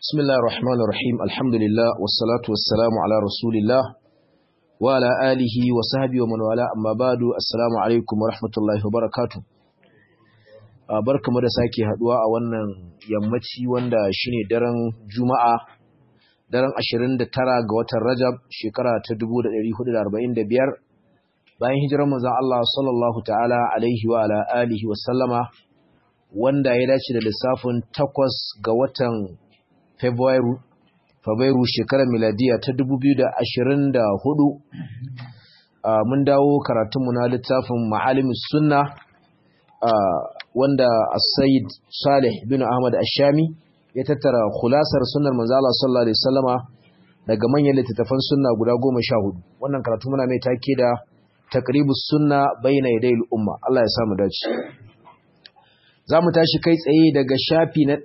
بسم الله الرحمن الرحيم الحمد لله والصلاة والسلام على رسول الله وعلى آله وصحبه ومن والاه أما بعد السلام عليكم ورحمة الله وبركاته barkamu da sake haduwa a wannan yammaci wanda shine daren Juma'a daren 29 ga watan Rajab shekara ta 1445 bayan hijirar manzon Allah sallallahu ta'ala alaihi wa ala alihi wa sallama wanda ya dace da lissafin 8 ga watan Fabrairu shekarar miladiya ta 2024 mun dawo karatunmu na littafin Ma'alimus Sunna wanda As-Sayyid Salih bin Ahmad Ash-Shami ya tattara khulasar sunnar manzo Allah sallallahu alaihi wasallama daga manyan littattafan sunna guda 14 wannan karatu muna mai take da taqribus sunna bayna yadayil umma Allah ya samu dace zamu tashi kai tsaye daga shafi na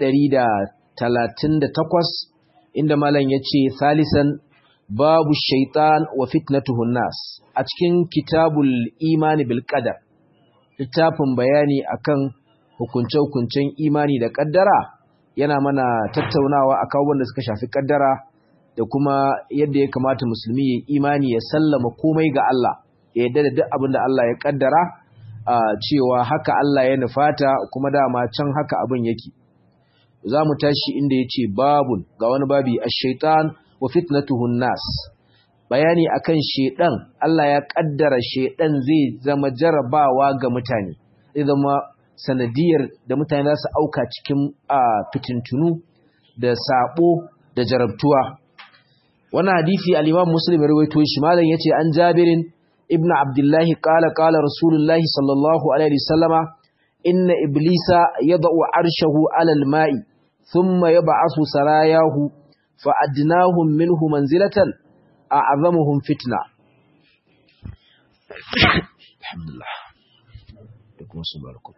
138 inda malam yace salisan babu shaitan wa fitnatuhun nas a cikin kitabul imani bil qadar littafin bayani akan hukunce-hukuncen imani da kaddara yana mana tattaunawa akan wanda suka shafi kaddara da kuma yadda ya kamata musulmi ya imani ya sallama komai ga Allah ya yarda da duk abin da Allah ya kaddara cewa haka Allah ya nufata kuma dama can haka abin yake za mu tashi inda ya ce babun ga wani babi a shaitan wa fitnatuhun nas bayani akan shaitan Allah ya kaddara shaitan zai zama jarabawa ga mutane zai zama sanadiyar da mutane za su auka cikin fitintunu da sabo da jarabtuwa wannan hadisi al-Imam Muslim ya rawaito shi malam yace an Jabirin ibn Abdullah qala Rasulullahi sallallahu alaihi wasallama inna iblisa yad'u arshahu 'ala al-ma'i thumma yab'athu sarayahu fa adnahum minhu manzilatan a'zamuhum fitna alhamdulillah takum subhanakum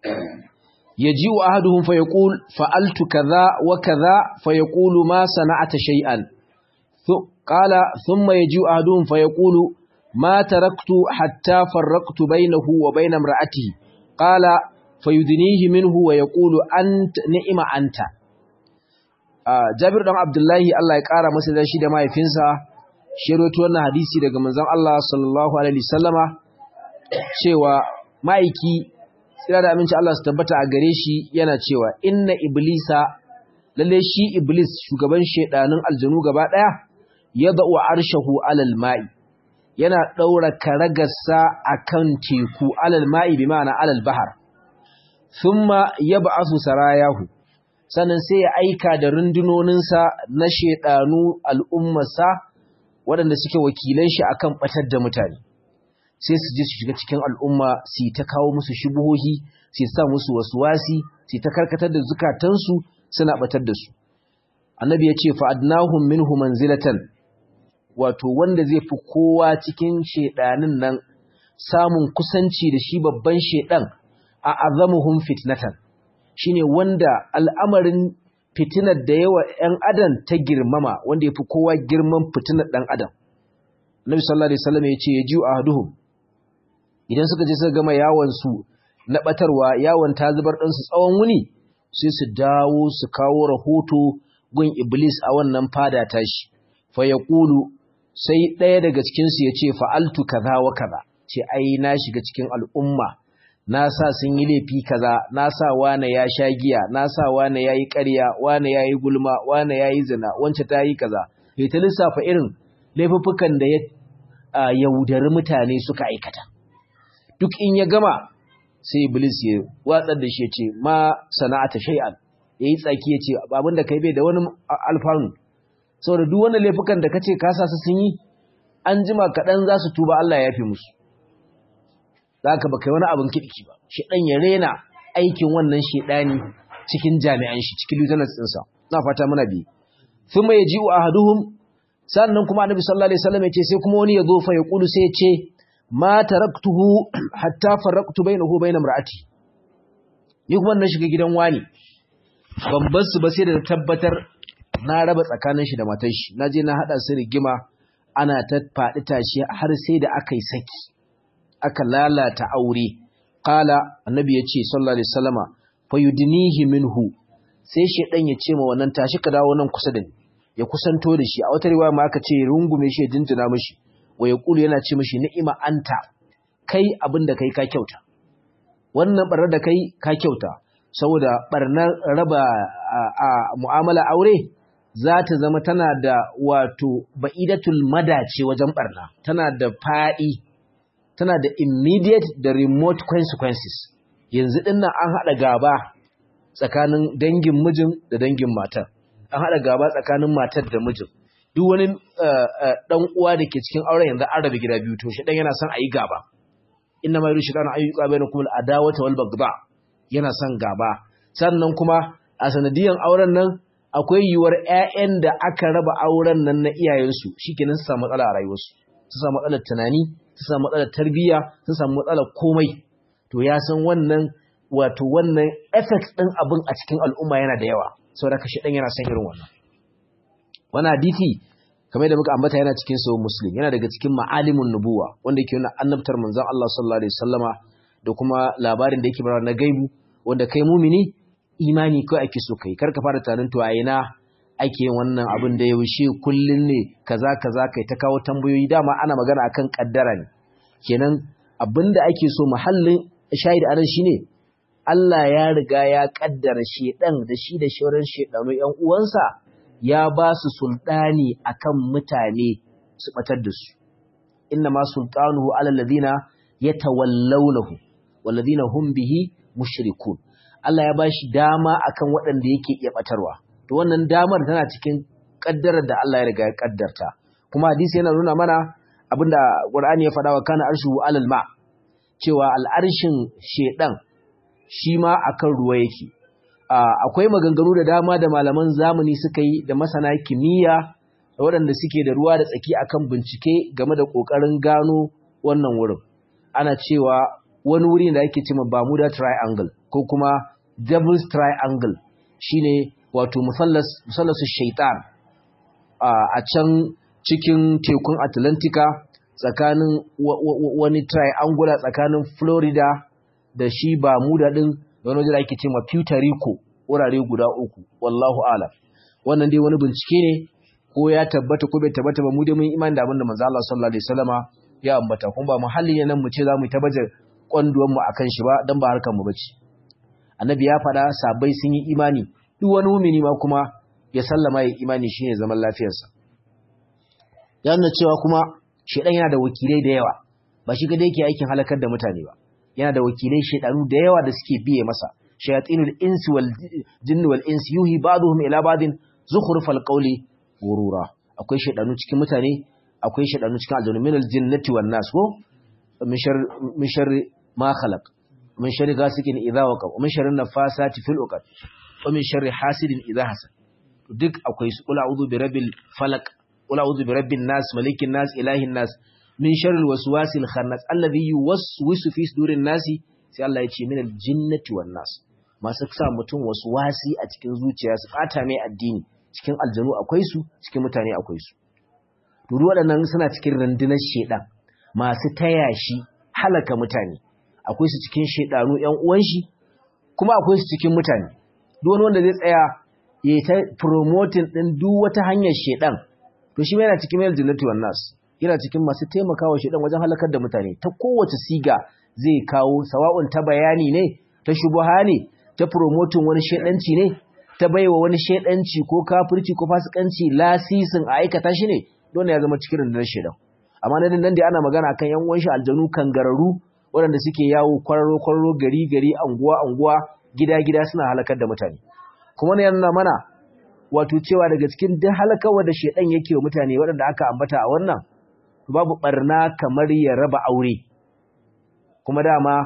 yaji'u ahaduhum fa yaqul fa'altu kadha wa kadha fa yaqulu ma sana'ata shay'an qala thumma yaji'u ahaduhum fa yaqulu ma taraktu hatta farraqtu bainahu wa bain imra'atihi qala fayudnihi minhu wa yaqulu anta ni'ma anta Jabir dan Abdullahi Allah ya kara masa da shi da mahaifinsa shi rawaito wannan hadisi daga manzon Allah sallallahu alaihi wasallama cewa maiki tsira da aminci Allah su tabbata a gare shi yana cewa inna iblisa lalle shi iblis shugaban shedanin aljanu gaba daya yad'u arshahu alal ma'i yana daura karagarsa akan teku alal ma'i bi ma'ana alal bahar thumma yab'athu sarayahu sannan sai ya aika da rundunoninsa na shedanu al'ummarsa waɗanda suke wakilan shi akan batar da mutane sai su je su shiga cikin al'umma su ta kawo musu shubuhohi su sa musu waswasi su ta karkatar da zukatansu suna batar da su annabi ya ce fa adnahum minhu manzilatan wato wanda zai fi kowa cikin shedanin nan samun kusanci da shi babban shedan a azamuhum fitnatan shine wanda al'amarin fitinar da yawa ‘yan adam ta girmama wanda ya fi kowa girman fitinar ɗan adam. Nabi sallallahu Alaihi wasallam ya ce ya ji a haduhun idan suka je suka gama yawonsu na ɓatarwa yawon ta zubar ɗansu tsawon wuni sai su dawo su kawo rahoto gun Iblis a wannan fada tashi. Fa ya ƙulu sai ɗaya daga cikinsu ya ce fa'altu kaza wa kaza ce ai na shiga cikin al'umma na sa sun yi laifi kaza na sa wane ya sha giya na sa wane ya yi ƙarya wane ya yi gulma wane ya yi zina wance ta yi kaza ya ta lissafa irin laifuffukan da ya yaudari mutane suka aikata duk in ya gama sai Iblis ya watsar da shi ya ce ma sana'ata shay'an ya yi tsaki ya ce abin da kai bai da wani alfanu saboda duk wani laifukan da kace ka sa su sun yi an jima kaɗan za su tuba Allah ya yafe musu zaka baka wani abin kidiki ba shedan ya rena aikin wannan shedani cikin jami'an shi cikin lieutenants din sa ina fata muna bi thumma yaji'u ahaduhum sannan kuma annabi sallallahu alaihi wasallam yace sai kuma wani yazo fa yaqulu sai yace ma taraktuhu hatta farraqtu bainahu bain imraati ni kuma na shiga gidan wani ban bar su ba sai da tabbatar na raba tsakanin shi da matar shi naje na hada su rigima ana ta fadi tashi har sai da akai saki aka lalata aure qala annabi yace sallallahu alaihi wasallama fayudnihi minhu sai shedan ya ce ma wannan tashi ka dawo nan kusa da ni, ya kusanto da shi. A wata riwaya ma aka ce rungume shi ya jinjina mishi, wa yaqulu yana ce mishi ni'ima anta, kai abin da kai ka kyauta, wannan barnar da kai ka kyauta, saboda barnar raba a mu'amala aure za ta zama tana da wato ba'idatul madace wajen barna, tana da faɗi, tana da immediate da remote consequences. Yanzu dinnan an haɗa gaba tsakanin dangin mijin da dangin matar, an haɗa gaba tsakanin matar da mijin, duk wani ɗan uwa da ke cikin auren yanzu an rabe gida biyu, to shi ɗan yana son a yi gaba. Inna ma yuridu shaytanu an yuqa bainakum al-adawata wal baghdha, yana son gaba. Sannan kuma a sanadiyan auren nan akwai yiwuwar ƴaƴan da aka raba auren nan na iyayensu shikenan su samu matsala a rayuwarsu, su samu matsalar tunani, su samu matsalar tarbiyya, su samu matsalar komai. To ya san wannan wato wannan effect din abin a cikin al'umma yana da yawa, saboda ka shedan yana son irin wannan. Wannan hadisi kamar da muka ambata yana cikin sahih Muslim, yana daga cikin ma'alimun nubuwa wanda yake nuna annabtar manzon Allah sallallahu alaihi wasallama da kuma labarin da yake bayarwa na gaibu, wanda kai mumini imani kai ake so kai, karka fara tunanin to a ina ake yin wannan abin da yaushe kullun ne kaza kaza kai ta kawo tambayoyi. Dama ana magana akan kaddara ne, kenan abinda ake so mahallin shahid anan shine Allah ya riga ya kaddara shedan da shi da shauran shedanu ƴan uwansa, ya ba su sultani akan mutane su batar da su. Inna ma sultanuhu ala alladhina yatawallawnahu walladhina hum bihi mushrikun. Allah ya bashi dama akan waɗanda yake iya batarwa. To wannan damar tana cikin kaddarar da Allah ya riga ya kaddarta. Kuma hadisi yana nuna mana abinda Qur'ani ya faɗa wa kana arshuhu alal ma, cewa al'arshin shedan shi ma akan ruwa yake. Akwai maganganu da dama da malaman zamani suka yi da masana kimiyya da waɗanda suke da ruwa da tsaki akan bincike game da ƙoƙarin gano wannan wurin. Ana cewa wani wuri da ake cewa Bermuda Triangle ko kuma Devil's Triangle, shine wato musallasu shaitan a can cikin tekun Atlantika, tsakanin wani triangular tsakanin Florida da shi Bermuda din, wani waje da ake cewa Puerto Rico, wurare guda uku, wallahu a'lam. Wannan dai wani bincike ne, ko ya tabbata ko bai tabbata ba, mu dai mun imani da abin da manzo Allah sallallahu alaihi wasallama ya ambata, kuma ba muhalli ne nan mu ce za mu tabaje kwanduwan mu akan shi ba, dan ba harkar mu bace. Annabi ya faɗa, sahabbai sun yi imani, duk wani mu'mini ma kuma ya sallama ya imani shine zaman lafiyarsa. Ya nuna cewa kuma shedan yana da wakilai da yawa, ba shi kadai yake aikin halakar da mutane ba, yana da wakilai shedanu da yawa da suke biye masa. Shayatinul insi wal jinni wal insi yuhi ba'dhum ila ba'din zukhrufal qawli ghurura. Akwai shedanu cikin mutane, akwai shedanu cikin aljannu, minal jinnati wan nas, ko min sharri ma khalaq, min sharri ghasiqin idha waqab, min sharri nafasati fil uqad, wa min sharri hasidin idha hasad. Duk akwai su. Qul a'udhu bi rabbil falaq, qul a'udhu bi rabbin nas, malikin nas, ilahin nas, min sharril waswasil khannas alladhi yuwaswisu fi sudurin nasi. Sai Allah ya ce minal jinnati wan nas, masu sa mutum waswasi a cikin zuciya su fata mai addini. Cikin aljanu akwai su, cikin mutane akwai su. To waɗannan suna cikin rundunar shedan masu taya shi halaka mutane. Akwai su cikin shedanu ƴan uwan shi, kuma akwai su cikin mutane. Duk wani wanda zai tsaya yayi ta promoting din duk wata hanyar shedan, to shi yana cikin minal jinnati wan nas, yana cikin masu taimakawa shedan wajen halakar da mutane ta kowace siga. Zai kawo, sawa'un ta bayani ne, ta shubuha ne, ta promoting wani shedanci ne, ta baiwa wani shedanci ko kafirci ko fasikanci lasisin a aikata shi ne, dole ya zama cikin rundunar shedan. Amma nan dai ana magana akan yan uwan shi aljanu kangararru waɗanda suke yawo kwararo gari anguwa gida suna halakar da mutane. Kuma ne yana mana wato cewa daga cikin duk halakawa da shedan yake wa mutane waɗanda aka ambata a wannan, babu barna kamar ya raba aure. Kuma dama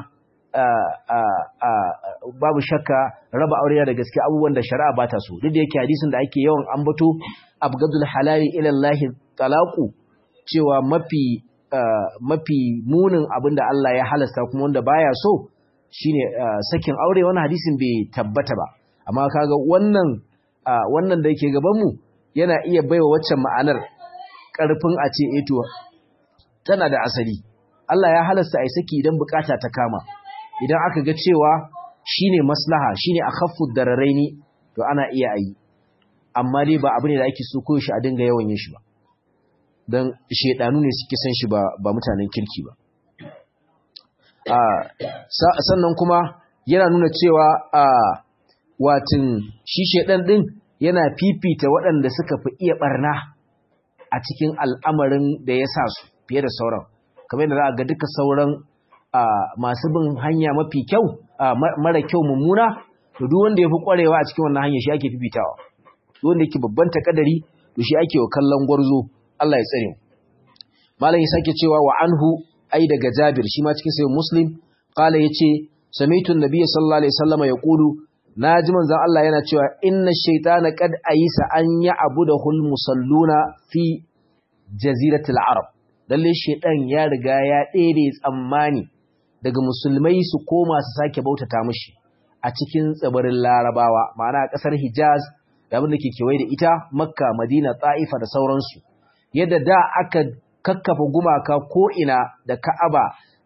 babu shakka raba aure da gaske abubuwan da shari'a ba ta so. Duk da yake hadisin da ake yawan ambato, abgadul halali ila Allah talaqu, cewa mafi munin abin da Allah ya halasta kuma wanda baya so shine sakin aure. Wannan hadisin bai tabbata ba, amma kaga wannan da yake gaban mu yana iya baiwa waccan ma'anar karfin a ce to tana da asali. Allah ya halasta ai saki idan bukata ta kama, idan aka ga cewa shine maslaha, shine akhaffu dararaini, to ana iya yi, amma dai ba abu ne da ake so ko shi a dinga yawan yin shi ba, don shedanu ne suke san shi ba mutanen kirki ba. Sannan kuma yana nuna cewa watin shi shedan din yana fifita waɗanda suka fi iya barna a cikin al'amarin da ya sa su fiye da sauran, kamar yadda za a ga duka sauran masu bin hanya mafi kyau mara kyau mummuna, to duk wanda ya fi ƙwarewa a cikin wannan hanya shi ake fifitawa, duk wanda yake babban takadari to shi ake wa kallon gwarzo. Allah ya tsare mu. Malam ya sake cewa wa anhu ai daga Jabir shi ma cikin sahih Muslim qala yace sami'tu an-nabiy sallallahu alaihi wasallam yaqulu naji manzon Allah yana cewa inna ash-shaytana qad ayisa an ya'budahul musalluna fi jaziratil arab. Lalle shaytan ya riga ya ɗebe tsammani daga musulmai su koma su sake bautata mishi a cikin tsibirin Larabawa, ma'ana a ƙasar Hijaz da abin da ke kewaye da ita, Makka, Madina, Ta'ifa da sauransu. Yadda da aka kakkafa gumaka ko ina da Ka'aba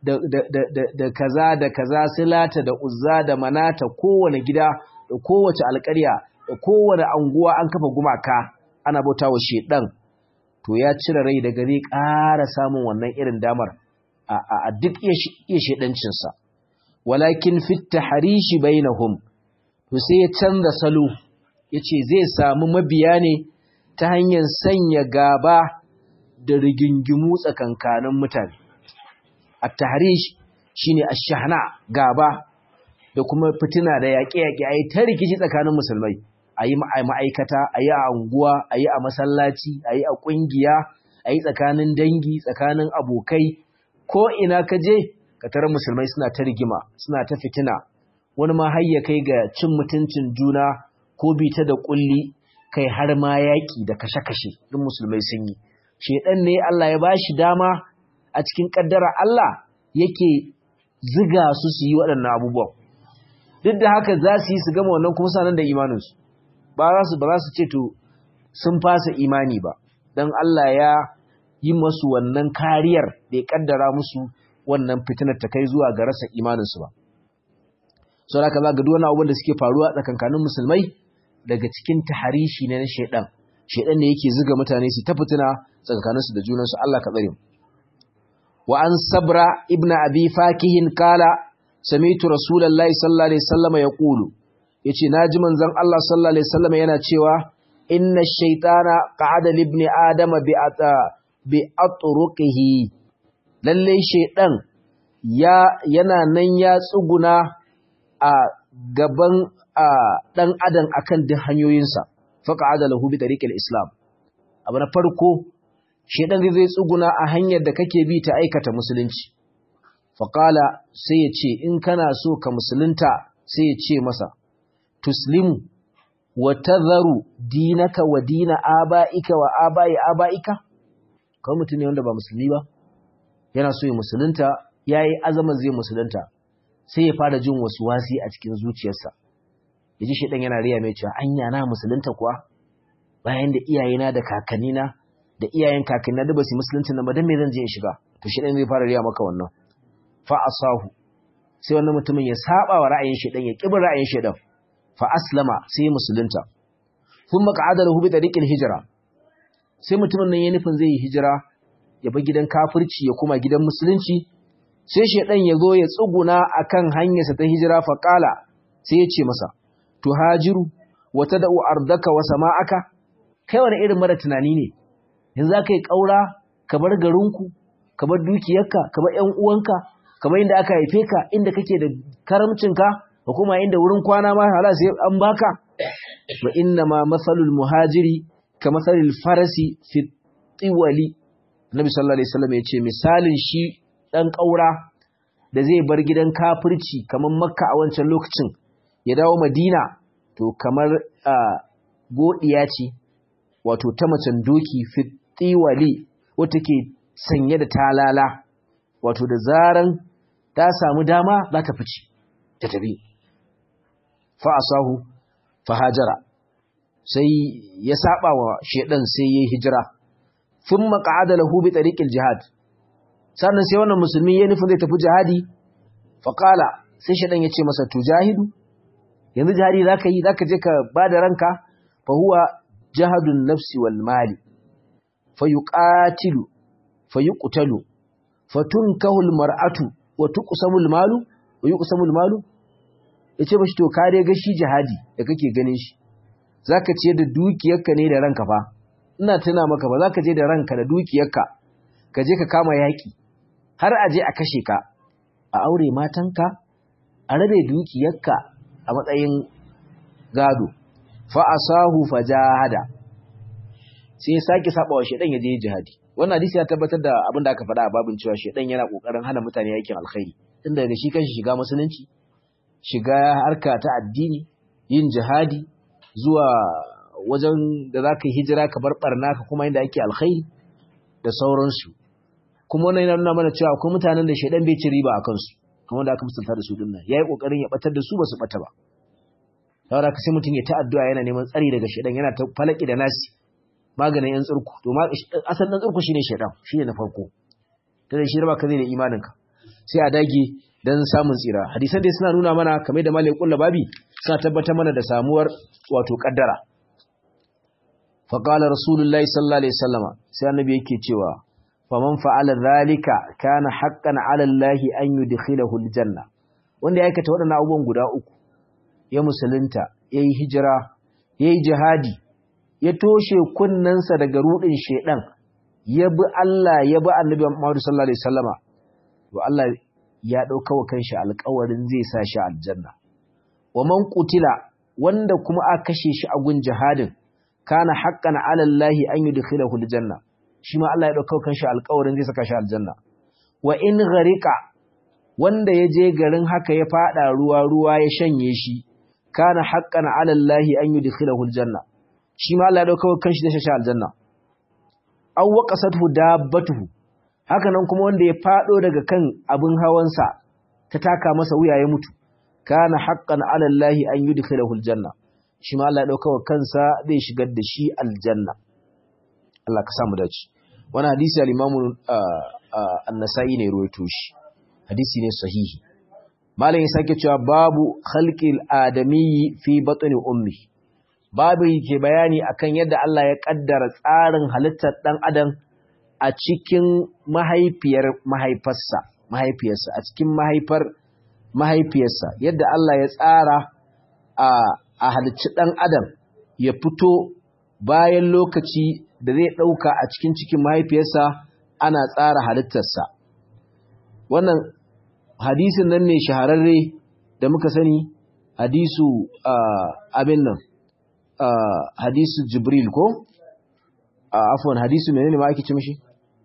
da kaza da kaza, Silata da Uzza da Manata, kowane gida da kowace alƙarya da kowane anguwa an kafa gumaka ana bautawa shedan, to ya cire rai daga zai ƙara samun wannan irin damar a duk iya shedancinsa. Walakin fit tahrishi bainahum, to sai ya canza salo, yace zai samu mabiya ne ta hanyar sanya gaba da rigingimu tsakankanin mutane. At-tahrish shine ash-shahna, gaba da kuma fitina da yaƙe-yaƙe, ayi ta rikici tsakanin musulmai, ayi ma'aikata, ayi a unguwa, ayi a masallaci, ayi a kungiya, ayi tsakanin dangi, tsakanin abokai, ko ina ka je ka tarar musulmai suna ta rigima, suna ta fitina, wani ma har ya kai ga cin mutuncin juna ko bita da kulli, kai har ma yaƙi da kashe-kashe duk musulmai sun yi. Shedan ne Allah ya bashi dama a cikin kaddara Allah yake ziga su su yi waɗannan abubuwan. Duk da haka za su yi su gama wannan kuma sanan da imaninsu. Ba za su ce to sun fasa imani ba, don Allah ya yi masu wannan kariyar da ya kaddara musu wannan fitinar ta kai zuwa ga rasa imaninsu ba. Sau da haka za ga duk wani abubuwan da suke faruwa tsakankanin musulmai daga cikin taharishi ne na shaidan. Shaidan ne yake ziga mutane su ta fitina tsakaninsu da junansu. Allah ka tsare mu. Wa an Sabra ibn Abi Fakihin kala sami'tu Rasulullahi sallallahu alaihi wasallam yaqulu, yace naji manzon Allah sallallahu alaihi wasallam yana cewa inna ash-shaytana qa'ada li ibni adama bi atruqihi. Lalle shaidan yana nan ya tsuguna a gaban dan adam akan duk hanyoyinsa, faqa'ada lahu bi tariqil islam. Abu na farko, shedan zai tsuguna a hanyar da kake bi ta aikata musulunci. Faqala, sai ya ce in kana so ka musulunta, sai ya ce masa tuslimu wa tadharu dinaka wa dina abaika wa abai abaika. Kawai mutum ne wanda ba musulmi ba, yana so ya musulunta, yayi azaman zai musulunta, sai ya fara jin wasu wasi a cikin zuciyarsa. Yaji shedan yana riya mai cewa anya na musulunta kuwa, bayan da iyayena da kakannina da iyayen kakannina da basu musulunci nan ba, dan me zan je in shiga? To shedan zai fara riya maka wannan. Fa asahu, sai wannan mutumin ya saba wa ra'ayin shedan, ya kibin ra'ayin shedan. Fa aslama, sai musulunta. Thumma qa'ada lahu bi tariqil hijra, sai mutumin nan ya nufin zai yi hijira, ya bar gidan kafirci ya koma gidan musulunci. Sai shedan ya zo ya tsuguna akan hanyarsa ta hijira. Fa qala, sai ya ce masa tuhajiru wa tad'u ardaka wa sama'aka. Kai wani irin mara tunani ne, yanzu zaka yi kaura ka bar garinku, ka bar dukiyarka, ka bar ƴan uwanka, ka bar inda aka haife ka, inda kake da karamcinka, ka kuma inda wurin kwana ma hala sai an baka. Wa inna ma masalul muhajiri ka masalil farasi fi tiwali. Nabi sallallahu alaihi wasallam ya ce misalin shi dan kaura da zai bar gidan kafirci kamar Makka a wancan lokacin ya dawo Madina, to kamar godiya ce, wato ta macen doki fitiwali wata ke sanye da talala, wato da zaran ta samu dama za ta fice ta tafi. Fa asahu fa hajara, sai ya saba wa shedan, sai yayi hijira. Thumma qa'ada lahu bi tariqil jihad, sannan sai wannan musulmi ya nufin zai tafi jihadi. Fa qala, sai shedan ya ce masa tujahidu, yanzu jihadi zaka je ka bada ranka fa huwa jahadun nafsi wal mali fayuqatilu fayuqtalu fatunkahu al mar'atu wa tuqsamu al malu wa yuqsamu al malu yace bashi to ka dai ga shi jihadi da kake ganin shi zaka ce da dukiyarka ne da ranka fa ina tuna maka ba zaka je da ranka da dukiyarka ka je ka kama yaki har aje a kashe ka a aure matanka a rabe dukiyarka a matsayin gado fa asahu fajahada sai sake saba wa shedan yaje jihadi wannan hadisi ya tabbatar da abin da aka faɗa a babin cewa shedan yana kokarin hana mutane aikin alkhairi tun daga shi kanshi shiga musulunci shiga harka ta addini yin jihadi zuwa wajen da zaka yi hijira ka bar barna ka kuma inda ake alkhairi da sauransu kuma wannan yana nuna mana cewa akwai mutanen da shedan bai ci riba akan su kamar da aka misalta da su dinnan yayi kokarin ya batar da su ba su bata ba saboda ka sai mutun ya ta addu'a yana neman tsari daga shedan yana ta falaki da nasi maganin yan tsurku to asalin dan tsurku shine shedan shine na farko tare shi raba ka zai da imaninka sai a dage dan samun tsira hadisan dai suna nuna mana kamar da malai kullu babi suna tabbatar mana da samuwar wato kaddara fa qala rasulullahi sallallahu alaihi wasallama sai annabi yake cewa faman fa'ala zalika kana haqqan 'ala allahi an yudkhilahu aljanna wanda ya aikata wadannan abubuwan guda uku ya musulunta yayi hijira yayi jihadi ya toshe kunnensa daga rudin shedan ya bi Allah ya bi annabi Muhammad sallallahu alaihi wasallama to Allah ya dauka wa kanshi alƙawarin zai sa shi aljanna wa man qutila wanda kuma aka kashe shi a gun jihadin kana haqqan 'ala allahi an yudkhilahu aljanna shi ma Allah ya dauka wa kanshi alƙawarin zai saka shi aljanna wa in gharika wanda ya je garin haka ya fada ruwa ya shanye shi kana haqqan 'ala allahi an yudkhilahu aljanna shi ma Allah ya dauka kanshi da shi aljanna aw waqasathu dabbatuhu haka nan kuma wanda ya fado daga kan abin hawansa ta taka masa wuya ya mutu kana haqqan 'ala allahi an yudkhilahu aljanna shi ma Allah ya dauka kansa zai shigar da shi aljanna Allah ka samu dace wannan hadisi al-Imam an-Nasa'i ne ruwaito shi hadisi ne sahihi malam ya sake cewa babu khalqil adami fi batni ummi babu yake bayani akan yadda Allah ya kaddara tsarin halittar dan adam a cikin mahaifiyarsa a cikin mahaifiyarsa yadda Allah ya tsara a halicci dan adam ya fito bayan lokaci da zai dauka a cikin mahaifiyarsa ana tsara halittarsa wannan hadisin nan ne shahararre da muka sani hadisu abin nan hadisu Jibril ko afwan hadisu menene ma ake ce mishi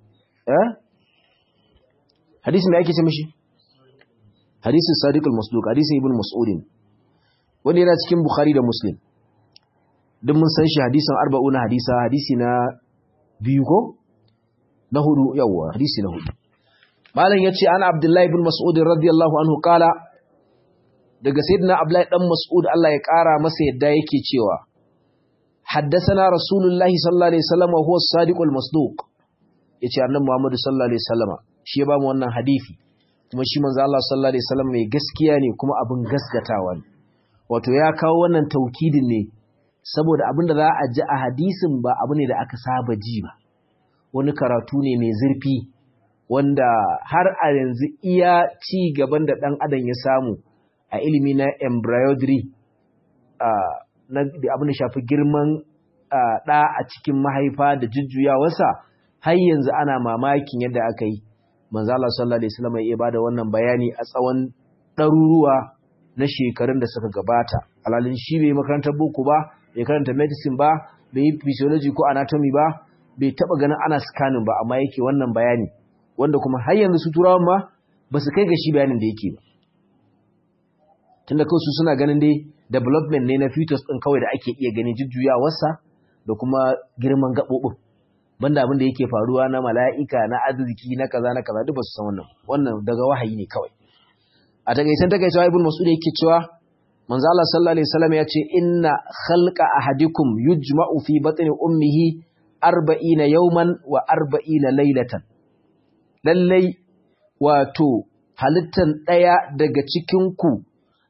hadisi me ake ce mishi hadisu Sadiq al-Masduq hadisin Ibn Mas'ud wanda yana cikin Bukhari da Muslim duk mun san shi hadisin 40 hadisi na biyu ko na hudu yawa hadisi na hudu malam yace ana Abdullah ibn Mas'ud radiyallahu anhu kala daga sayyidina Abdullah dan Mas'ud Allah ya kara masa yadda yake cewa حدثنا رسول الله صلى الله عليه وسلم وهو الصادق المصدوق yace annabi Muhammad sallallahu alaihi wasallam shi ya ba mu wannan hadisi kuma shi manzo Allah sallallahu alaihi wasallam mai gaskiya ne kuma abin gaskatawa ne wato ya kawo wannan taukidin ne saboda abinda za a ji a hadisin ba abu ne da aka saba ji ba wani karatu ne mai zurfi wanda har a yanzu iya ci gaban da dan adam ya samu a ilimi na embryology na abin da shafi girman ɗa a cikin mahaifa da jujjuyawarsa har yanzu ana mamakin yadda aka yi manzo Allah sallallahu alaihi wasallam ya bada wannan bayani a tsawon ɗaruruwa na shekarun da suka gabata alalin shi bai makarantar boko ba bai karanta medicine ba bai yi physiology ko anatomy ba bai taba ganin ana scanning ba amma yake wannan bayani wanda kuma har yanzu su turawan ma ba su kai ga shi bayanin da yake ba tunda kawai su suna ganin dai development ne na fetus ɗin kawai da ake iya gani jujjuyawarsa da kuma girman gaɓoɓin banda abin da yake faruwa na mala'ika na arziki na kaza duk ba su san wannan daga wahayi ne kawai a takaicewa ibn mas'ud yake cewa manzo Allah sallallahu alaihi wasallam ya ce inna khalqa ahadikum yujma'u fi batni ummihi 40 yawman wa 40 laylatan lallai wato halittan daya daga cikin ku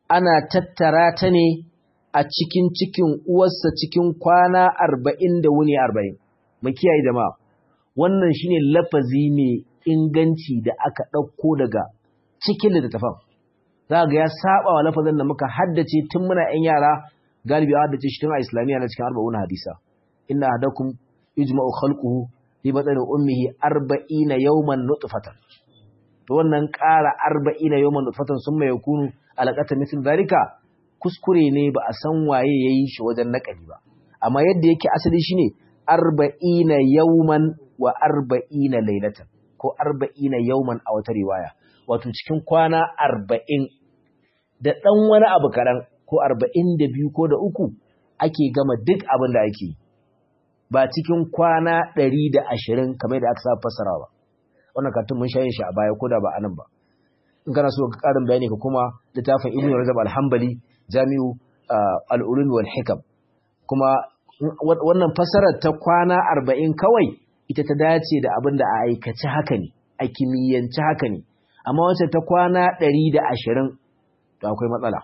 ana tattara ta ne a cikin uwarsa cikin kwana 40 da wuni 40. Mu kiyaye jama'a. Wannan shine lafazi mai inganci da aka ɗauko daga cikin littattafan. Za ga ya saba wa lafazin da muka haddace tun muna ‘yan yara, galibi a haddace shi tun a Islamiyya na cikin 40 hadisa. Inna ahadakum yujma'u khalquhu fi batni ummihi 40 yawman nutfatan. To wannan ƙara 40 yawman nutfatan summa yakunu alaqatan misl zalika kuskure ne, ba a san waye yayi shi wajen nakali ba. Amma yadda yake asali shine 40 yawman wa 40 laylatan ko 40 yawman a wata riwaya. Wato cikin kwana 40 da ɗan wani abu kaɗan ko 42 ko da 3 ake gama duk abin da ake yi. Ba cikin kwana 120 kamar da aka saba fassara ba. Wannan katun mun shayin shi a baya ko da ba anan ba. In kana so ka karin bayani ka kuma littafin Ibn Rajab al-Hanbali Jami'u al-Ulum wal Hikam. Kuma wannan fassarar ta kwana 40 kawai ita ta dace da abin da a aikace haka ne, a kimiyyance haka ne. Amma wacce ta kwana 120 to akwai matsala.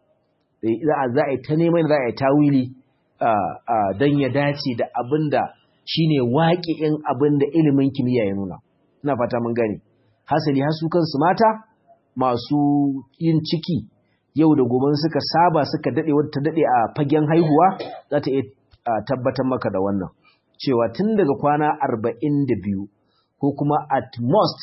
Za a yi ta neman za a yi tawili don ya dace da abin da shi ne waƙi'in abin da ilimin kimiyya ya nuna. Ina fata mun gani. Hasali hasu kansu mata masu yin ciki yau da gobe suka saba suka daɗe wadda ta daɗe a fagen haihuwa za ta iya tabbatar maka da wannan. Cewa tun daga kwana 42 ko kuma at most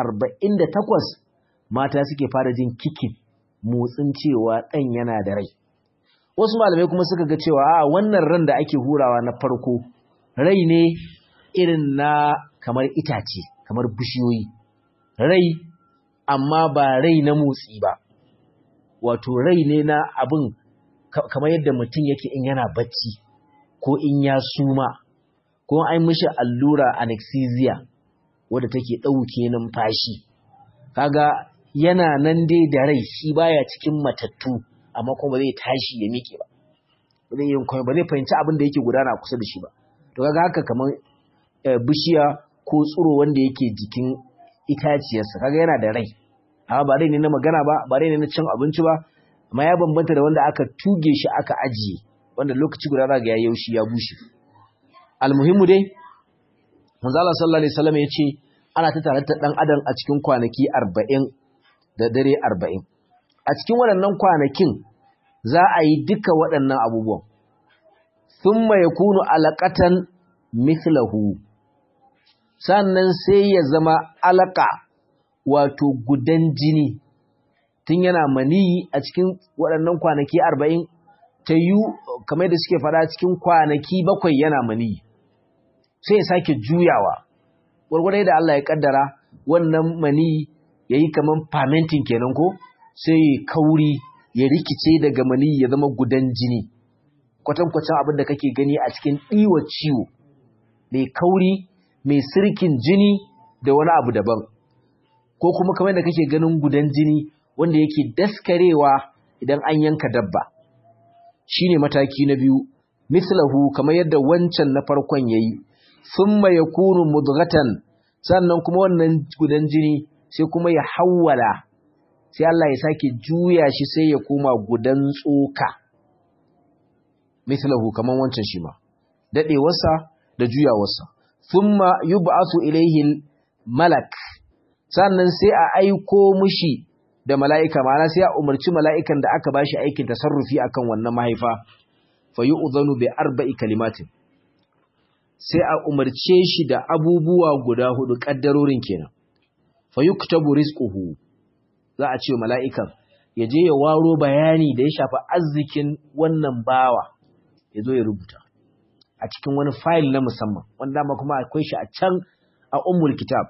48 mata suke fara jin kikin motsin cewa ɗan yana da rai. Wasu malamai kuma suka ga cewa a wannan ran da ake hurawa na farko rai ne irin na kamar itace, kamar bishiyoyi. Rai amma ba rai na motsi ba. Wato rai ne na abin kamar yadda mutum yake in yana bacci ko in ya suma ko an mishi allura anesthesia wadda take ɗauke numfashi. Kaga yana nan dai da rai, shi baya cikin matattu amma kuma ba zai tashi ya miƙe ba. Ba zai yin ba zai fahimci abin da yake gudana kusa da shi ba. To kaga haka kamar bishiya ko tsiro wanda yake jikin itaciyarsa kaga yana da rai. Amma ba rai ne na magana ba rai ne na cin abinci ba, amma ya bambanta da wanda aka tuge shi aka ajiye, wanda lokaci guda za ga ya yaushi ya bushe. Almuhimmu dai manzo Allah sallallahu alaihi wasallam ya ce ana ta tare da dan adam a cikin kwanaki 40 da dare 40. A cikin waɗannan kwanakin za a yi duka waɗannan abubuwan. Thumma yakunu alaqatan mithlahu. Sannan sai ya zama alaka, wato gudan jini. Tun yana maniyi a cikin waɗannan kwanaki 40, ta yi kamar da suke fada cikin kwanaki 7 yana maniyi. Sai ya sake juyawa. Gwargwadai da Allah ya kaddara wannan maniyi yayi kaman fermenting kenan ko, sai ya kauri ya rikice daga maniyi ya zama gudan jini. Kwatankwacin abin da kake gani a cikin ɗiwa ciwo, mai kauri, mai sirkin jini da wani abu daban. Ko kuma kamar da kake ganin gudan jini wanda yake daskarewa idan an yanka dabba. Shine mataki na biyu, mislahu kamar yadda wancan na farkon yayi. Thumma yakunu mudghatan, sannan kuma wannan gudan jini sai kuma ya hawwala, sai Allah ya sake juya shi sai ya koma gudan tsoka. Mislahu kamar wancan shi ma, dadewarsa da juyawarsa. Thumma yub'athu ilayhi malak, sannan sai a aiko mushi da mala'ika, ma'ana sai a umarci mala'ikan da aka bashi aikin tasarrufi akan wannan mahaifa. Fa yu'dhanu bi 4 kalimatin, sai a umarce shi da abubuwa guda 4 kaddarorin kenan. Fa yuktabu rizquhu, za a ce mala'ikan ya je ya waro bayani da ya shafi arzikin wannan bawa, ya zo ya rubuta a cikin wani fayil na musamman, wanda ma kuma akwai shi a can a ummul kitab.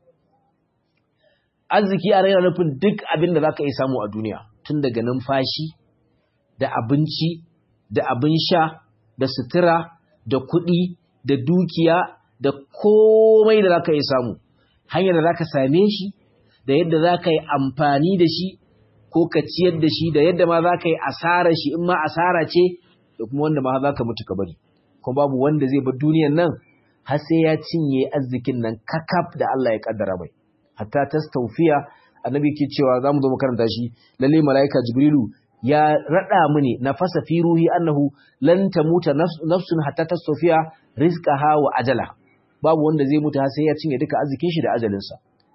Arziki a raina nufin duk abin da za ka iya samu a duniya, tun daga numfashi, da abinci, da abin sha, da sutura, da kuɗi, da dukiya, da komai da za ka iya samu. Hanyar da za ka same shi, da yadda za ka yi amfani da shi, ko ka ciyar da shi, da yadda ma za ka yi asara shi, in ma asara ce, da kuma wanda ma za ka mutu ka bari. Kuma babu wanda zai bar duniyan nan har sai ya cinye arzikin nan kakaf da Allah ya kaddara mai. Hatta tastawfiya, annabi ke cewa zamu zo mu karanta shi, lalle malaika Jibrilu ya rada mini nafasa fi ruhi annahu lan tamuta nafsun hatta tasfiya rizqaha wa ajala babu wanda zai mutu har sai ya cinye duka arzikin shi da ajalinsa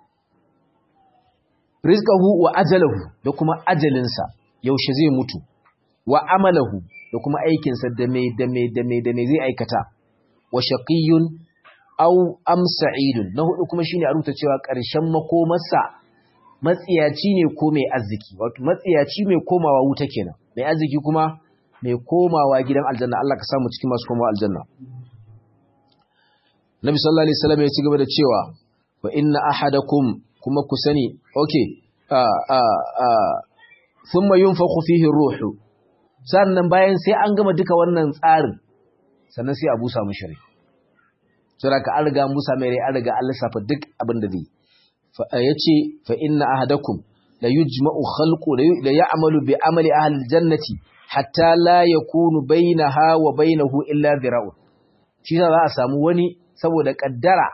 rizqahu wa ajalahu da kuma ajalinsa yaushe zai mutu wa amalahu da kuma aikinsa da me zai aikata wa shaqiyyun aw am sa'idun na hudu kuma shine a rubuta cewa ƙarshen makomarsa matsiyaci ne ko mai arziki wato matsiyaci mai komawa wuta kenan mai arziki kuma mai komawa gidan aljanna Allah ka samu cikin masu komawa aljanna Nabi sallallahu alaihi wasallam ya ci gaba da cewa wa inna ahadakum kuma ku sani okay thumma yunfakhu fihi ruhu sannan bayan sai an gama duka wannan tsarin sannan sai a busa mishi rai saboda ka an riga musa mai rai an riga an lissafa duk abin da zai yace fa inna ahadakum la yujma'u khalqu la ya'malu bi amali ahli aljannati hatta la yakunu bainaha wa bainahu illa dhira'un shi za a samu wani saboda kaddara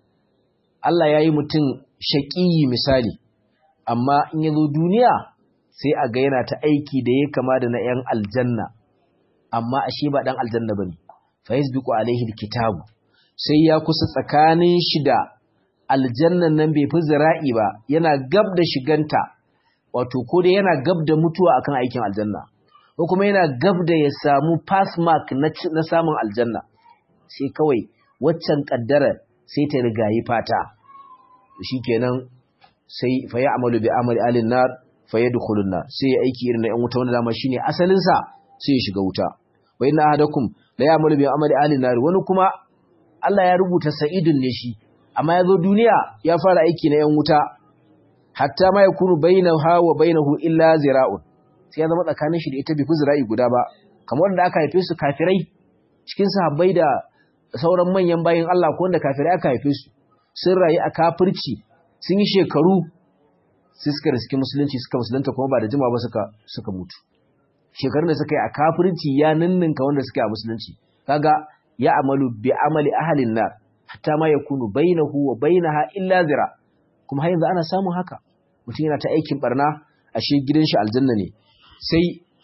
Allah yayi mutum shaqiyi misali amma in yazo duniya sai a ga yana ta aiki da ya kama da na 'yan aljanna amma ashe ba dan aljanna bane fa yasbiqu alaihi alkitabu sai ya kusa tsakanin shi da aljannan nan bai fi zira'i ba yana gab da shiganta wato ko dai yana gab da mutuwa akan aikin aljanna ko kuma yana gab da ya samu pass mark na samun aljanna sai kawai waccan kaddara sai ta rigayi fata shikenan sai fa ya'malu bi amali alin nar fayadkhulun nar sai aiki irin na yan wuta wanda dama shine asalin sa sai ya shiga wuta wa inna ahadakum la ya'malu bi amali ahli nar wani kuma Allah ya rubuta sa'idun ne shi amma yazo duniya ya fara aiki na yan wuta hatta ma yakunu bainaha wa bainahu illa zira'un sai ya zama tsakanin shi da ita bai fi zira'i guda ba kamar wanda aka haife su kafirai cikin sahabbai da sauran manyan bayin Allah ko wanda kafirai aka haife su sun rayu a kafirci sun yi shekaru sai suka riski musulunci suka musulunta kuma ba da jima ba suka mutu shekarun da suka yi a kafirci ya ninninka wanda suka yi a musulunci kaga ya amalu bi amali ahlin nar hatta ma yakunu bainahu wa bainaha illa zira kuma har yanzu ana samun haka mutum yana ta aikin barna ashe gidan shi aljanna ne sai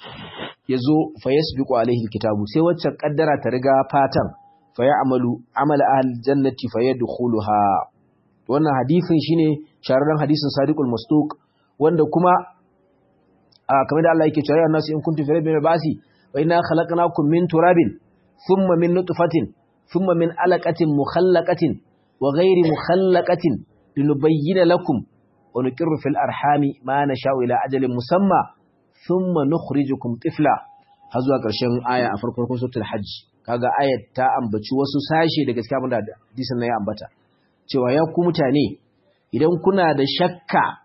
yazo fa yasbiqu alaihi alkitabu sai wacce kaddara ta riga fatan fa ya amalu amala ahlil jannati fayadkhuluha wannan hadisin shine shahararren hadisin Sadiqul Masduq wanda kuma kamar da Allah yake cewa ya nasu in kuntum fi rabbin ba'si wa inna khalaqnakum min turabin thumma min nutfatin thumma min alaqatin mukhallaqatin wa ghayri mukhallaqatin linubayyana lakum wa nuqirru fil arhami ma nasha'u ila ajalin musamma thumma nukhrijukum tifla har zuwa ƙarshen aya a farkon suratul hajj kaga ayat ta ambaci wasu sashe daga cikin abin da hadisin nan ya ambata cewa ya ku mutane idan kuna da shakka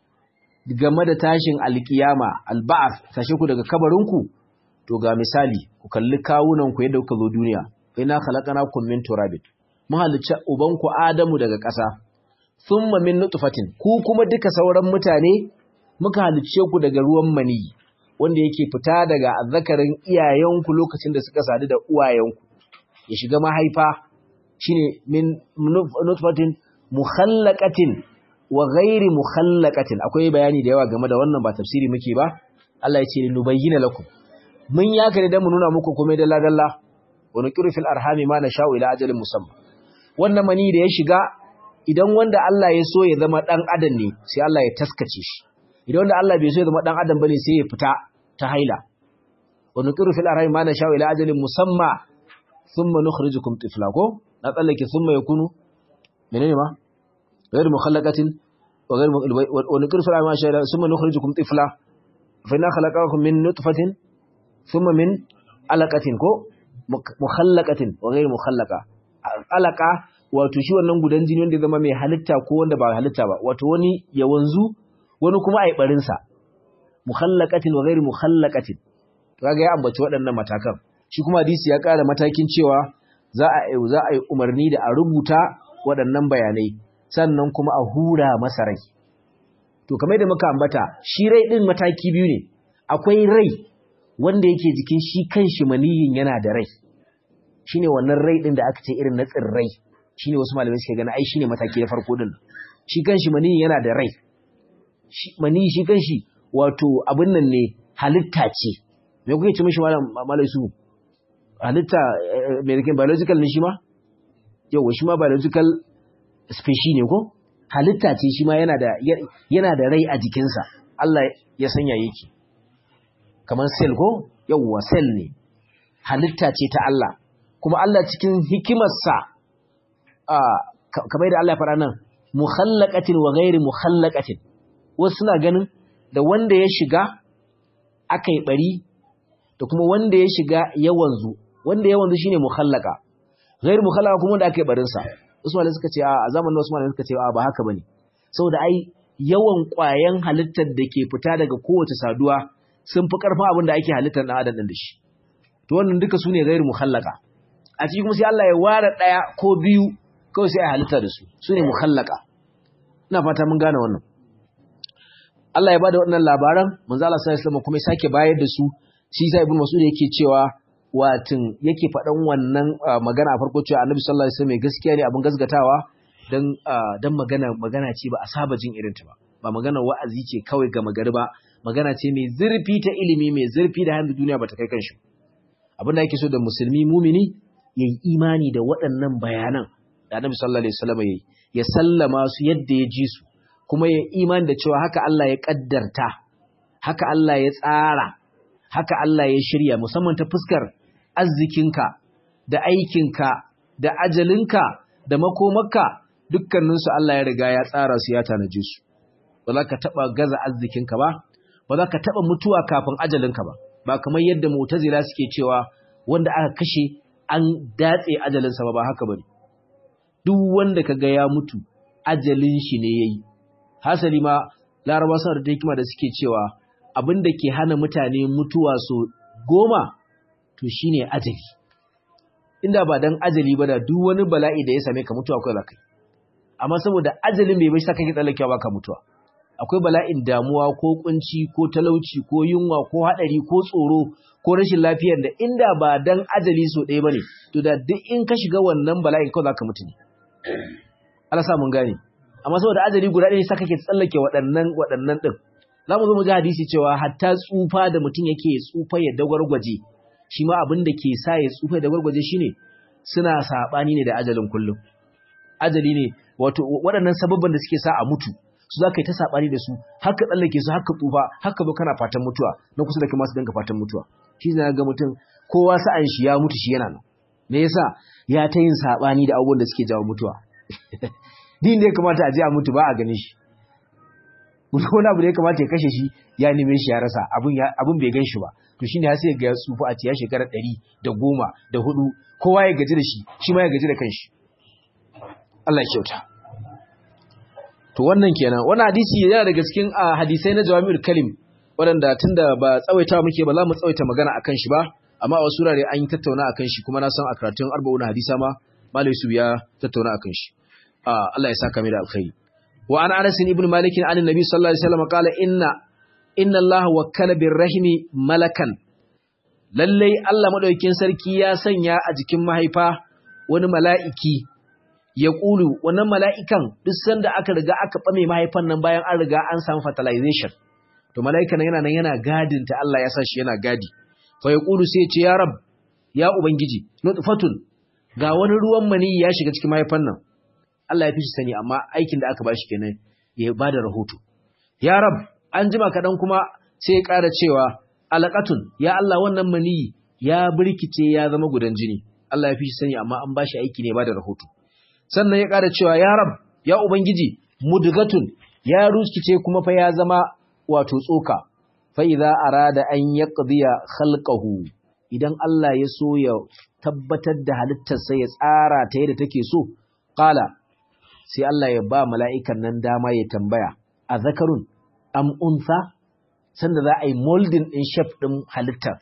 game da tashin alkiyama alba'ath tashi ku daga kabarinku to ga misali ku kalli kawunan ku yadda kuka zo duniya ina khalaqnakum min turabin mun halicci ubanku Adamu daga ƙasa thumma min nutfatin ku kuma duka sauran mutane muka halicce ku daga ruwan mani wanda yake fita daga azzakarin iyayenku lokacin da suka sadu da uwayenku ya shiga mahaifa shine min nutfatin mukhallaqatin wa ghairi mukhallaqatin akwai bayani da yawa game da wannan ba tafsiri muke ba Allah ya ce nubayyana lakum mun yaka ne dan mu nuna muku komai dalla dalla wa nuqiru fil arhami ma nasha'u ila ajalin musamma wannan mani da ya shiga idan wanda Allah ya so ya zama dan adam ne sai Allah ya taskace shi idan wanda Allah bai so ya zama dan adam bane sai ya fita ta haila wa nuqiru fil arhami ma nasha'u ila ajalin musamma thumma nukhrijukum tifla ko na tsallake thumma yakunu menene ma غير مخلقة وغير ونقر في العالم شيئا ثم نخرجكم طفلا فإنا خلقناكم من نطفة ثم من علقة كو مخلقة وغير مخلقة علقة wato shi wannan gudan jini wanda zama mai halitta ko wanda ba halitta ba wato wani ya wanzu wani kuma ai barin sa mukhallaqatin wa ghairi mukhallaqatin kaga ya ambaci waɗannan matakan shi kuma hadisi ya ƙara matakin cewa za a yi umarni da a rubuta waɗannan bayanai sannan kuma a hura masa rai to kamar da muka ambata shi rai din mataki biyu ne akwai rai wanda yake jikin shi kanshi maniyin yana da rai shine wannan rai din da aka ce irin na tsirrai shine wasu malamai suke gani ai shine mataki na farko din shi kanshi maniyin yana da rai shi maniyi shi kanshi wato abin nan ne halitta ce me kuke ce mishi malai su halitta American biological ne shi ma yawa shi ma biological species ne ko halitta ce shi ma yana da rai a jikinsa Allah ya sanya yake kamar cell ko yawa cell ne halitta ce ta Allah kuma Allah cikin hikimarsa kamar da Allah ya faɗa nan mukhallaqatin wa ghairi mukhallaqatin wasu suna ganin da wanda ya shiga akai bari da kuma wanda ya shiga yawanzu wanda yawanzu shine mukhallaqa ghairi mukhallaqa kuma wanda akai barin sa Usman suka ce a zamanin Usman suka ce ba haka bane saboda ai yawan ƙwayan halittar da ke fita daga kowace saduwa sun fi karfin abin da ake halittar dan adam din da shi to wannan duka sune ghairi mukhallaqa a cikin kuma sai Allah ya ware daya ko biyu kawai sai a halitta da su sune mukhallaqa ina fata mun gane wannan Allah ya bada waɗannan labaran manzo Allah sallallahu alaihi wasallam kuma ya sake bayar da su shi sai ibn Mas'ud yake cewa watin yake faɗan wannan magana a farko cewa Annabi sallallahu alaihi wasallam gaskiya ne abin gasgatawa dan magana ce ba a saba jin irin ta ba magana wa'azi ce kawai ga magari ba magana ce mai zurfi ta ilimi mai zurfi da hannu duniya bata kai kanshi abin da yake so da musulmi mumini yayi imani da waɗannan bayanan da Annabi sallallahu alaihi wasallam yayi ya sallama su yadda ya ji su kuma ya imani da cewa haka Allah ya kaddarta haka Allah ya tsara haka Allah ya shirya musamman ta fuskar arzikinka da aikinka da ajalinka da makomarka dukkaninsu Allah ya riga ya tsara su ya tanaje su ba za ka taɓa gaza arzikinka ba ba za ka taɓa mutuwa kafin ajalinka ba kamar yadda mu'tazila suke cewa wanda aka kashe an datse ajalinsa ba haka bane duk wanda kaga ya mutu ajalin shi ne yayi hasali ma Laraba suna da hikima da suke cewa abin da ke hana mutane mutuwa so 10 to shine ajali inda ba dan ajali ba da duk wani bala'i da ya same ka mutuwa kai zakai amma saboda ajalin bai bashi saka ki tsallakewa baka mutuwa akwai bala'in damuwa ko kunci ko talauci ko yunwa ko hadari ko tsoro ko rashin lafiyar da inda ba dan ajali so ɗaya bane to da duk in ka shiga wannan bala'in kawai zaka mutu ne Allah sa mun gane amma saboda ajali guda ɗaya saka ke tsallake waɗannan din zamu zo mu ji hadisi cewa hatta tsufa da mutum yake tsufa ya dagwargwaje shi ma abin da ke sa ya tsufa ya dagwargwaje shine suna sabani ne da ajalin kullum ajali ne wato waɗannan sababban da suke sa a mutu su za ka yi ta sabani da su haka tsallake su haka tsufa haka zo kana fatan mutuwa na kusa da kuma su dinga fatan mutuwa shi ne ga mutum kowa sa'an shi ya mutu shi yana nan me yasa ya ta yin sabani da abubuwan da suke jawo mutuwa din da ya kamata a je a mutu ba a ganin shi wani abu da ya kamata ya kashe shi ya neme shi ya rasa abin bai gan shi ba to shine ya sai ga ya tsufa a ciya shekara 110 da 4 kowa ya gaji da shi ma ya gaji da kanshi Allah ya kyauta to wannan kenan wannan hadisi yana daga cikin hadisai na jawami'ul kalim waɗanda tunda ba tsawaitawa muke ba za mu tsawaita magana akan shi ba amma a wasu wurare an yi tattauna akan shi kuma na san a karatun 40 hadisa ma Malai su ya tattauna akan shi Allah ya saka mai da alkhairi wa an Anas ibn Malik an annabi sallallahu alaihi wasallam qala inna Allah wakkala birrahimi malakan lalle Allah madaukakin sarki ya sanya a jikin mahaifa wani mala'iki ya kulu wannan mala'ikan duk sanda aka riga aka bame mahaifan nan bayan an riga an samu fertilization to mala'ikan yana gadin ta Allah ya sa shi yana gadi fa ya kulu sai ya ce ya rab ya ubangiji nutfatun ga wani ruwan mani ya shiga cikin mahaifan nan Allah ya fi shi sani amma aikin da aka bashi kenan ya bada rahoto ya rab an jima kaɗan kuma sai ya ƙara cewa alaƙatun ya Allah wannan mani ya birkice ya zama gudan jini Allah ya fi shi sani amma an bashi aiki ne bada rahoto sannan ya ƙara cewa ya rab ya ubangiji mudgatun ya ruskice kuma fa ya zama wato tsoka fa idza arada an yaqdiya khalqahu idan Allah ya so ya tabbatar da halittarsa ya tsara ta yadda take so qala sai Allah ya ba mala'ikan nan dama ya tambaya a zakarun am unsa sanda za a yi molding din shape din halittar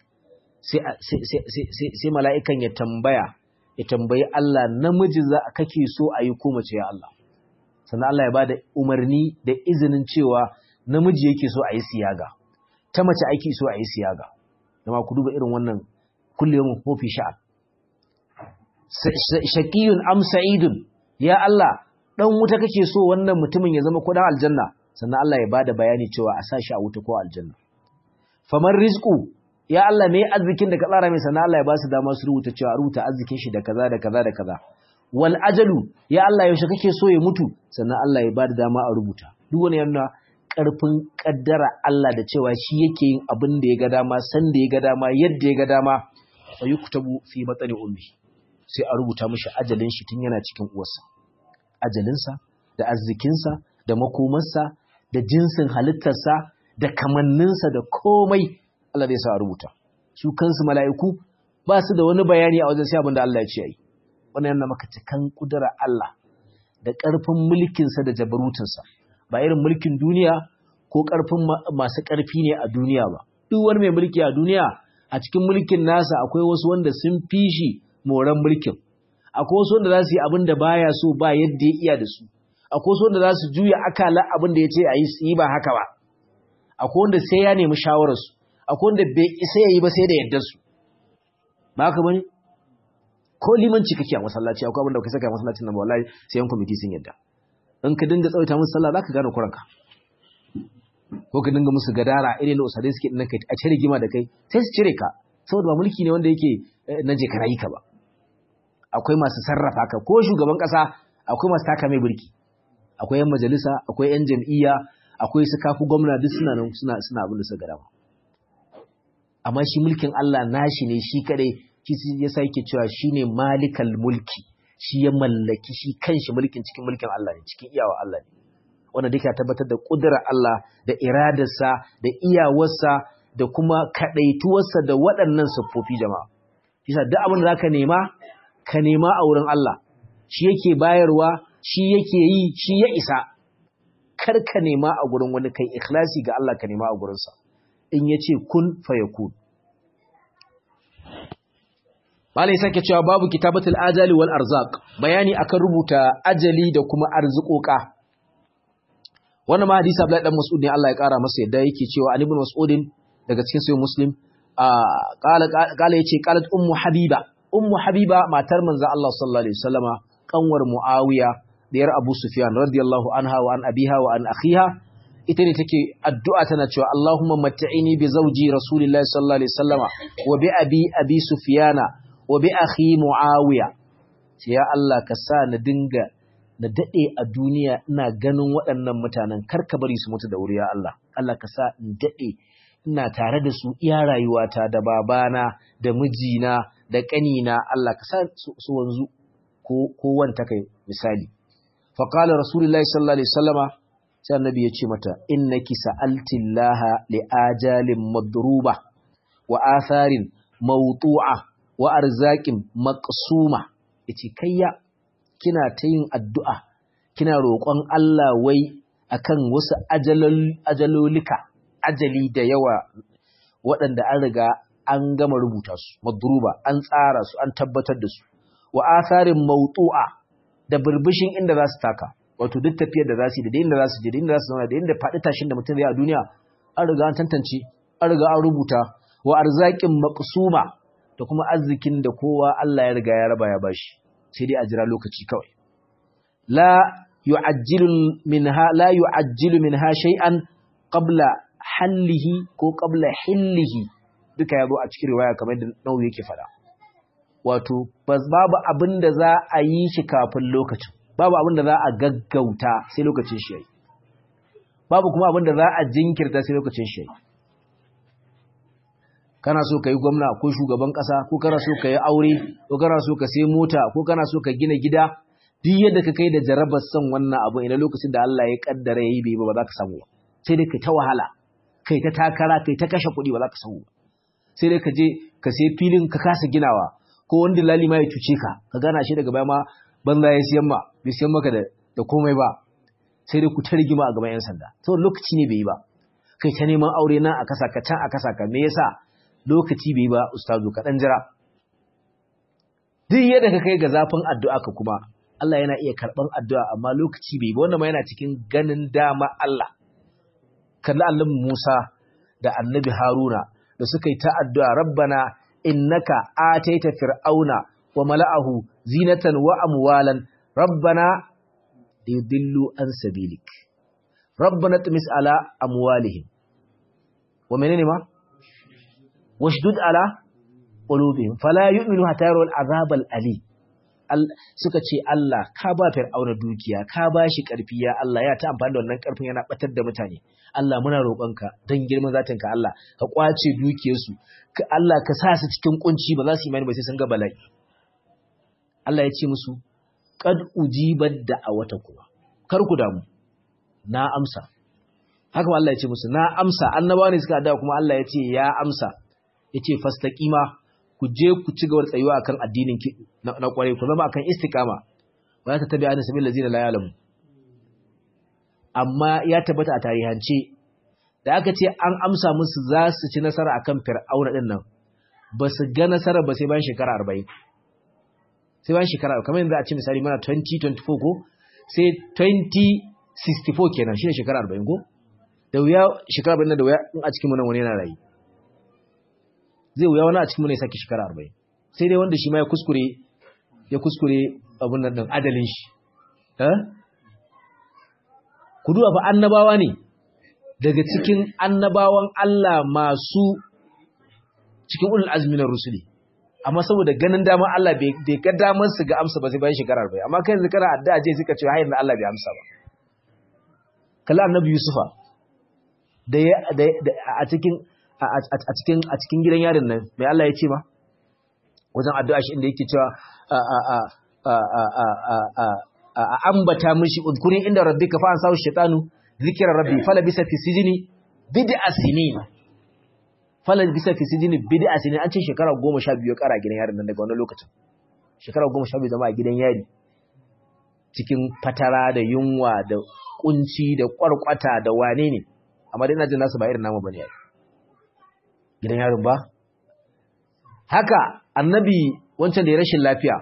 sai mala'ikan ya tambayi Allah namiji kake so a yi ko mace ya Allah sannan Allah ya ba da umarni da izinin cewa namiji yake so a yi siyaga ta mace ake so a yi siyaga dama ku duba irin wannan kullum kofi sha'an shaqiyun am sa'idun ya Allah dan wuta kake so wannan mutumin ya zama ko dan aljanna sannan Allah ya bada bayani cewa a sashi a wuta ko aljanna famar rizqu ya Allah me arzikin da ka tsara mai sana Allah ya ba su dama su rubuta cewa rubuta arzikin shi da kaza da kaza da kaza wal ajalu ya Allah yaushe kake so ya mutu sannan Allah ya ba da dama a rubuta duk wani yana karfin kaddara Allah da cewa shi yake yin abin da ya ga dama san da ya ga dama yadda ya ga dama fa yuktabu fi batni ummi sai a rubuta mishi ajalin shi tun yana cikin uwarsa ajalinsa da arzikinsa da makomarsa da jinsin halittarsa da kamanninsa da komai Allah zai sa a rubuta su kansu mala'iku ba su da wani bayani a wajen sai abin da Allah ya ce yi wannan yana maka cikan kudura Allah da ƙarfin mulkinsa da jabarutinsa ba irin mulkin duniya ko ƙarfin masu ƙarfi ne a duniya ba duk wani mai mulki a duniya a cikin mulkin nasa akwai wasu wanda sun fi shi moran mulkin akwai wasu wanda za su yi abin da baya so ba yadda ya iya da su akwai wasu wanda za su juya akala abin da ya ce a yi ba haka ba akwai wanda sai ya nemi shawararsu akwai wanda bai isa ya yi ba sai da yardarsu ba haka bane ko limanci kake a masallaci akwai abin da kai saka a masallacin nan wallahi sai yan committee sun yarda in ka dinga tsawaita musu sallah zaka gane kuranka ko ka dinga musu gadara irin da usadai suke dinnan kai a cire gima da kai sai su cire ka saboda ba mulki ne wanda yake na je karayi ka ba akwai masu sarrafa ka ko shugaban kasa akwai masu taka mai burki akwai yan majalisa akwai yan jam'iyya akwai su kafu gwamna duk suna nan suna abin da suka gada amma shi mulkin Allah nashi ne shi kadai shi yasa yake cewa shine malikal mulki shi ya mallaki shi kanshi mulkin cikin mulkin Allah ne cikin iyawa Allah ne wanda duka ya tabbatar da kudurar Allah da iradarsa da iyawarsa da kuma kadaituwarsa da waɗannan siffofi jama'a yasa duk abin da zaka nema ka nema a wurin Allah shi yake bayarwa shi yake yi shi ya isa kar ka nema a gurin wani kai ikhlasi ga Allah ka nema a gurinsa in yace kun fayakun malai sake cewa babu kitabatul ajali wal arzaq bayani akan rubuta ajali da kuma arzukoka wannan ma hadisi Abdullahi dan Mas'ud ne Allah ya kara masa yadda yake cewa Ali ibn Mas'ud daga cikin sahih Muslim qala yace qalat ummu habiba matar manzo Allah sallallahu alaihi wasallama kanwar Muawiya diyar Abu Sufyan radiyallahu anha wa an abiha wa an akhiha ita ne take addu'a tana cewa Allahumma mat'ini bi zawji rasulillahi sallallahu alaihi wasallama wa bi abi Sufyana wa bi akhi Muawiya sai ya Allah ka sa na dade a duniya ina ganin waɗannan mutanen karka bari su mutu da wuri ya Allah Allah ka sa in dade ina tare da su iya rayuwata da babana da mijina da kanina Allah ka sa su wanzu ko wanta kai misali fa qala rasulullahi sallallahu alaihi wasallama sai annabi ya ce mata innaki sa'altillaha li ajalin madruba wa atharin mawtu'a wa arzaqin maqsuma yace kayya kina ta yin addu'a kina roƙon Allah wai akan wasu ajalolika ajali da yawa waɗanda an riga an gama rubuta su madruba an tsara su an tabbatar da su wa atharin mawtu'a da burbushin inda za su taka wato duk tafiyar da za su yi da inda za su je da inda za su zauna da inda faɗi tashin da mutum zai a duniya an riga an tantance an riga an rubuta wa arzaqin maqsuma da kuma arzikin da kowa Allah ya riga ya raba ya bashi sai dai a jira lokaci kawai la yu'ajjilu minha shay'an qabla hallihi ko qabla hillihi duka yazo a cikin riwaya kamar da Nawawi yake fada wato babu abin da za a yi shi kafin lokacin babu abin da za a gaggauta sai lokacin shi yayi babu kuma abin da za a jinkirta sai lokacin shi yayi kana so kai gwamna ko shugaban kasa ko kana so kai aure ko kana so ka sai mota ko kana so ka gina gida duk yadda ka kai da jarabar son wannan abu ina lokacin da Allah ya kaddara yayi bai ba za ka samu sai dai ka ta wahala kai ta takara kai ta kashe kuɗi ba za ka samu sai dai ka je ka sai filin ka kasa ginawa ko wanda lalima ya tuce ka gana shi daga baya ma banza ya siyan ma bai siyan maka da komai ba sai dai ku ta rigima a gaban yan sanda saboda lokaci ne bai yi ba kai ta neman aure nan a kasa ka can a kasa ka me yasa lokaci bai yi ba ustazu ka dan jira duk yadda ka kai ga zafin addu'a ka kuma Allah yana iya karban addu'a amma lokaci bai yi ba wannan ma yana cikin ganin dama Allah kalli annabi Musa da annabi Haruna da suka yi ta addu'a rabbana innaka ataita fir'auna wa mala'ahu zinatan wa amwalan rabbana yudillu an sabilik rabbana tumis ala amwalihim wa menene ma washdud ala qulubihim fala yu'minu hatta yarawul azabal ali suka ce Allah ka ba fir'auna dukiya ka ba shi karfi ya Allah ya ta amfani da wannan karfin yana batar da mutane Allah muna roƙonka dan girman zatinka Allah ka kwace dukiyarsu Allah ka sa su cikin kunci ba za su imani ba sai sun ga bala'i Allah ya ce musu qad ujibat da'awatakum kar ku damu na amsa haka Allah ya ce musu na amsa annabawa ne suka dawo kuma Allah ya ce ya amsa yace fastaqima ku je ku ci gaba da tsayuwa akan addinin ki na kware ku zama akan istiqama ba ta tabi annabi sallallahu alaihi wasallam amma ya tabbata a tarihance da aka ce an amsa musu za su ci nasara akan fir'auna din nan ba su ga nasara ba sai bayan shekara 40 sai bayan shekara kamar yanzu a ce misali mana 2024 ko sai 2064 kenan shine shekara 40 ko da wuya shekara 40 da wuya in a cikin mu nan wani yana rayi zai wuya wani a cikin mu ne saki shekara 40 sai dai wanda shi ma ya kuskure abun nan din adalin shi ku duba fa annabawa ne daga cikin annabawan Allah masu cikin ulul azmi na rusuli amma saboda ganin damar Allah bai ga damar su ga amsa ba sai bayan shekara 40 amma kai yanzu kana addu'a je suka ce hayar da Allah bai amsa ba kalla annabi Yusufa da a cikin gidan yarin nan mai Allah ya ce ma wajen addu'a shi inda yake cewa a ambata mishi udkurin inda rabbika fa ansahu shaytanu zikra rabbi fala bisa fi sijni bid'a sinin an ce shekara 12 ya kara gidan yarin nan daga wannan lokacin shekara 12 zama a gidan yari cikin fatara da yunwa da kunci da kwarkwata da wane ne amma dai ina jin nasu ba irin namu bane gidan yarin ba haka annabi wancan da ya rashin lafiya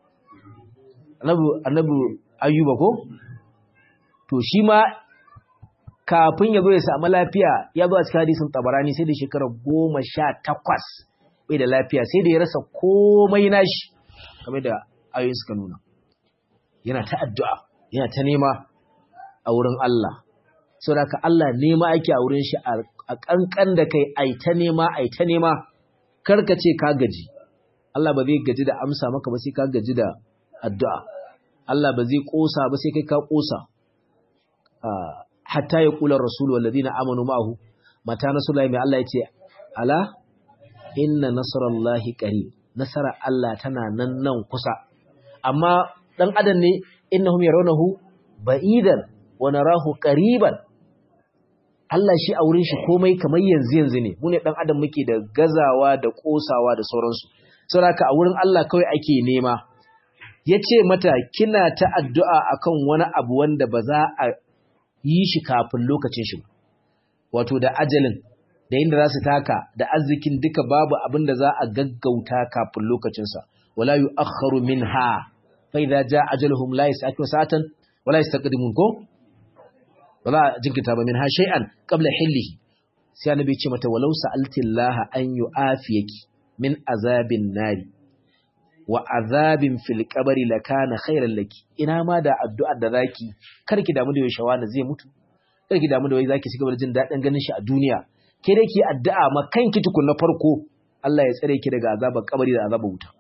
annabi ayyuba ko to shi ma kafin ya zo ya samu lafiya ya zo a cikin hadisin tabarani sai da shekara 18 bai da lafiya sai da ya rasa komai nashi kamar da ayoyin suka nuna yana ta addu'a yana ta nema a wurin Allah saboda ka Allah nema ake a wurin shi a kankan da kai ai ta nema karka ce ka gaji Allah ba zai gaji da amsa maka ba sai ka gaji da addu'a Allah ba zai kosa ba sai kai ka kosa hatta ya kula rasul walladina amanu ma'ahu mata nasrullahi mai Allah yace ala inna nasrallahi qarib nasara Allah tana nan kusa amma dan adam ne innahum yarawnahu ba'idan wa narahu qariban Allah shi a wurin shi komai kamar yanzu ne mu ne dan adam muke da gazawa da kosawa da sauransu saboda a wurin Allah kawai ake nema yace mata kina ta addu'a akan wani abu wanda ba za a yi shi kafin lokacin shi wato da ajalin da inda za su taka da arzikin duka babu abin da za a gaggauta kafin lokacinsa wala yu'akhkharu minha fa idza jaa ajaluhum la yasta'khirun sa'atan wala yastaqdimun ko wala jinkita ba minha shay'an qabla hillihi sai annabi ya ce mata walau sa'alti Allah an yu'afiyaki min azabin nari wa azabin fil qabri lakana khairan laki ina ma da addu'ar da zaki karki damu da yaushe wani zai mutu karki damu da wai zaki cigaba da jin dadin ganin shi a duniya ke da ki addu'a ma kanki tukun na farko Allah ya tsare ki daga azabar kabari da azabar wuta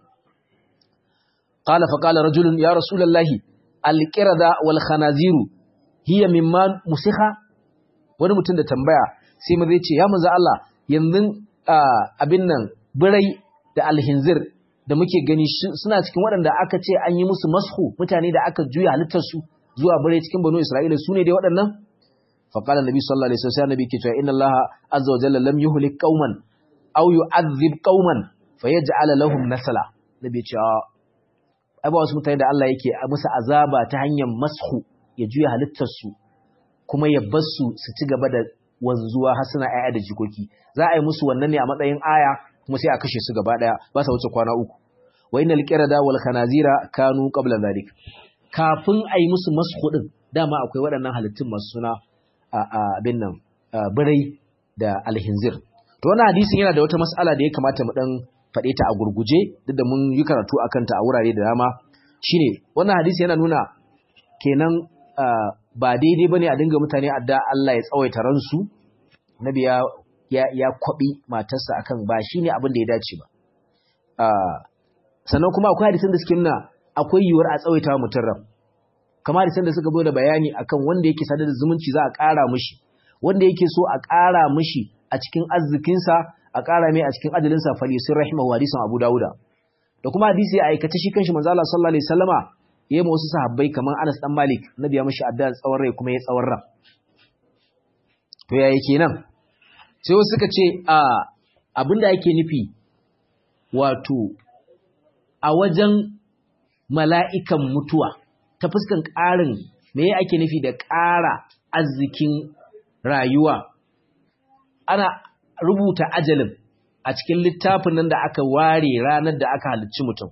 qala fa qala rajulun ya rasulullahi alqirada wal khanaziru hiya mimman musikha wani mutum da tambaya sai mu zai ce ya manzo Allah yanzu abin nan birai da alhinzir da muke gani suna cikin waɗanda aka ce an yi musu mashu mutane da aka juya halittarsu zuwa birai cikin banu Isra'ila su ne dai waɗannan فقال النبي صلى الله عليه وسلم النبي كتاب إن الله عز وجل لم يهلك قوما أو يعذب قوما فيجعل لهم نسلا النبي كتاب أبا wasu mutane da Allah yake musu azaba ta hanyar mashu ya juya halittarsu kuma ya bar su ci gaba da wanzuwa har suna ƴaƴa da jikoki za a yi musu wannan ne a matsayin aya kuma sai a kashe su gaba daya ba sa wuce kwana uku wa innal qirada wal khanazira kanu qabla dhalik kafin a yi musu mashu din dama akwai waɗannan halittun masu suna abin nan birai da alhinzir to wannan hadisin yana da wata mas'ala da ya kamata mu dan faɗe ta a gurguje duk da mun yi karatu akan ta a wurare da dama shine wannan hadisi yana nuna kenan ba daidai bane a dinga mutane adda Allah ya tsawaita ransu nabi ya kwabi matarsa akan ba shine abin da ya dace ba. Sannan kuma akwai hadisan da suke nuna akwai yiwuwar a tsawaita mutum ran, kamar hadisan da suka zo da bayani akan wanda yake sadar da zumunci za a ƙara mishi, wanda yake so a ƙara mishi a cikin arzikinsa a ƙara mai a cikin ajalinsa falisir rahimahu, hadisan Abu Dawuda. Da kuma hadisi ya aikace shi kanshi manzo Allah sallallahu alaihi wasallama yayin wasu sahabbai kamar Anas dan Malik, nabi ya mishi addu'a tsawon rai kuma ya tsawon ran. To yaya kenan? Sai wasu suka ce abinda yake nufi wato a wajen mala'ikan mutuwa ta fuskan ƙarin me ake nufi da ƙara arzikin rayuwa, ana rubuta ajalin a cikin littafin nan da aka ware ranar da aka halicci mutum,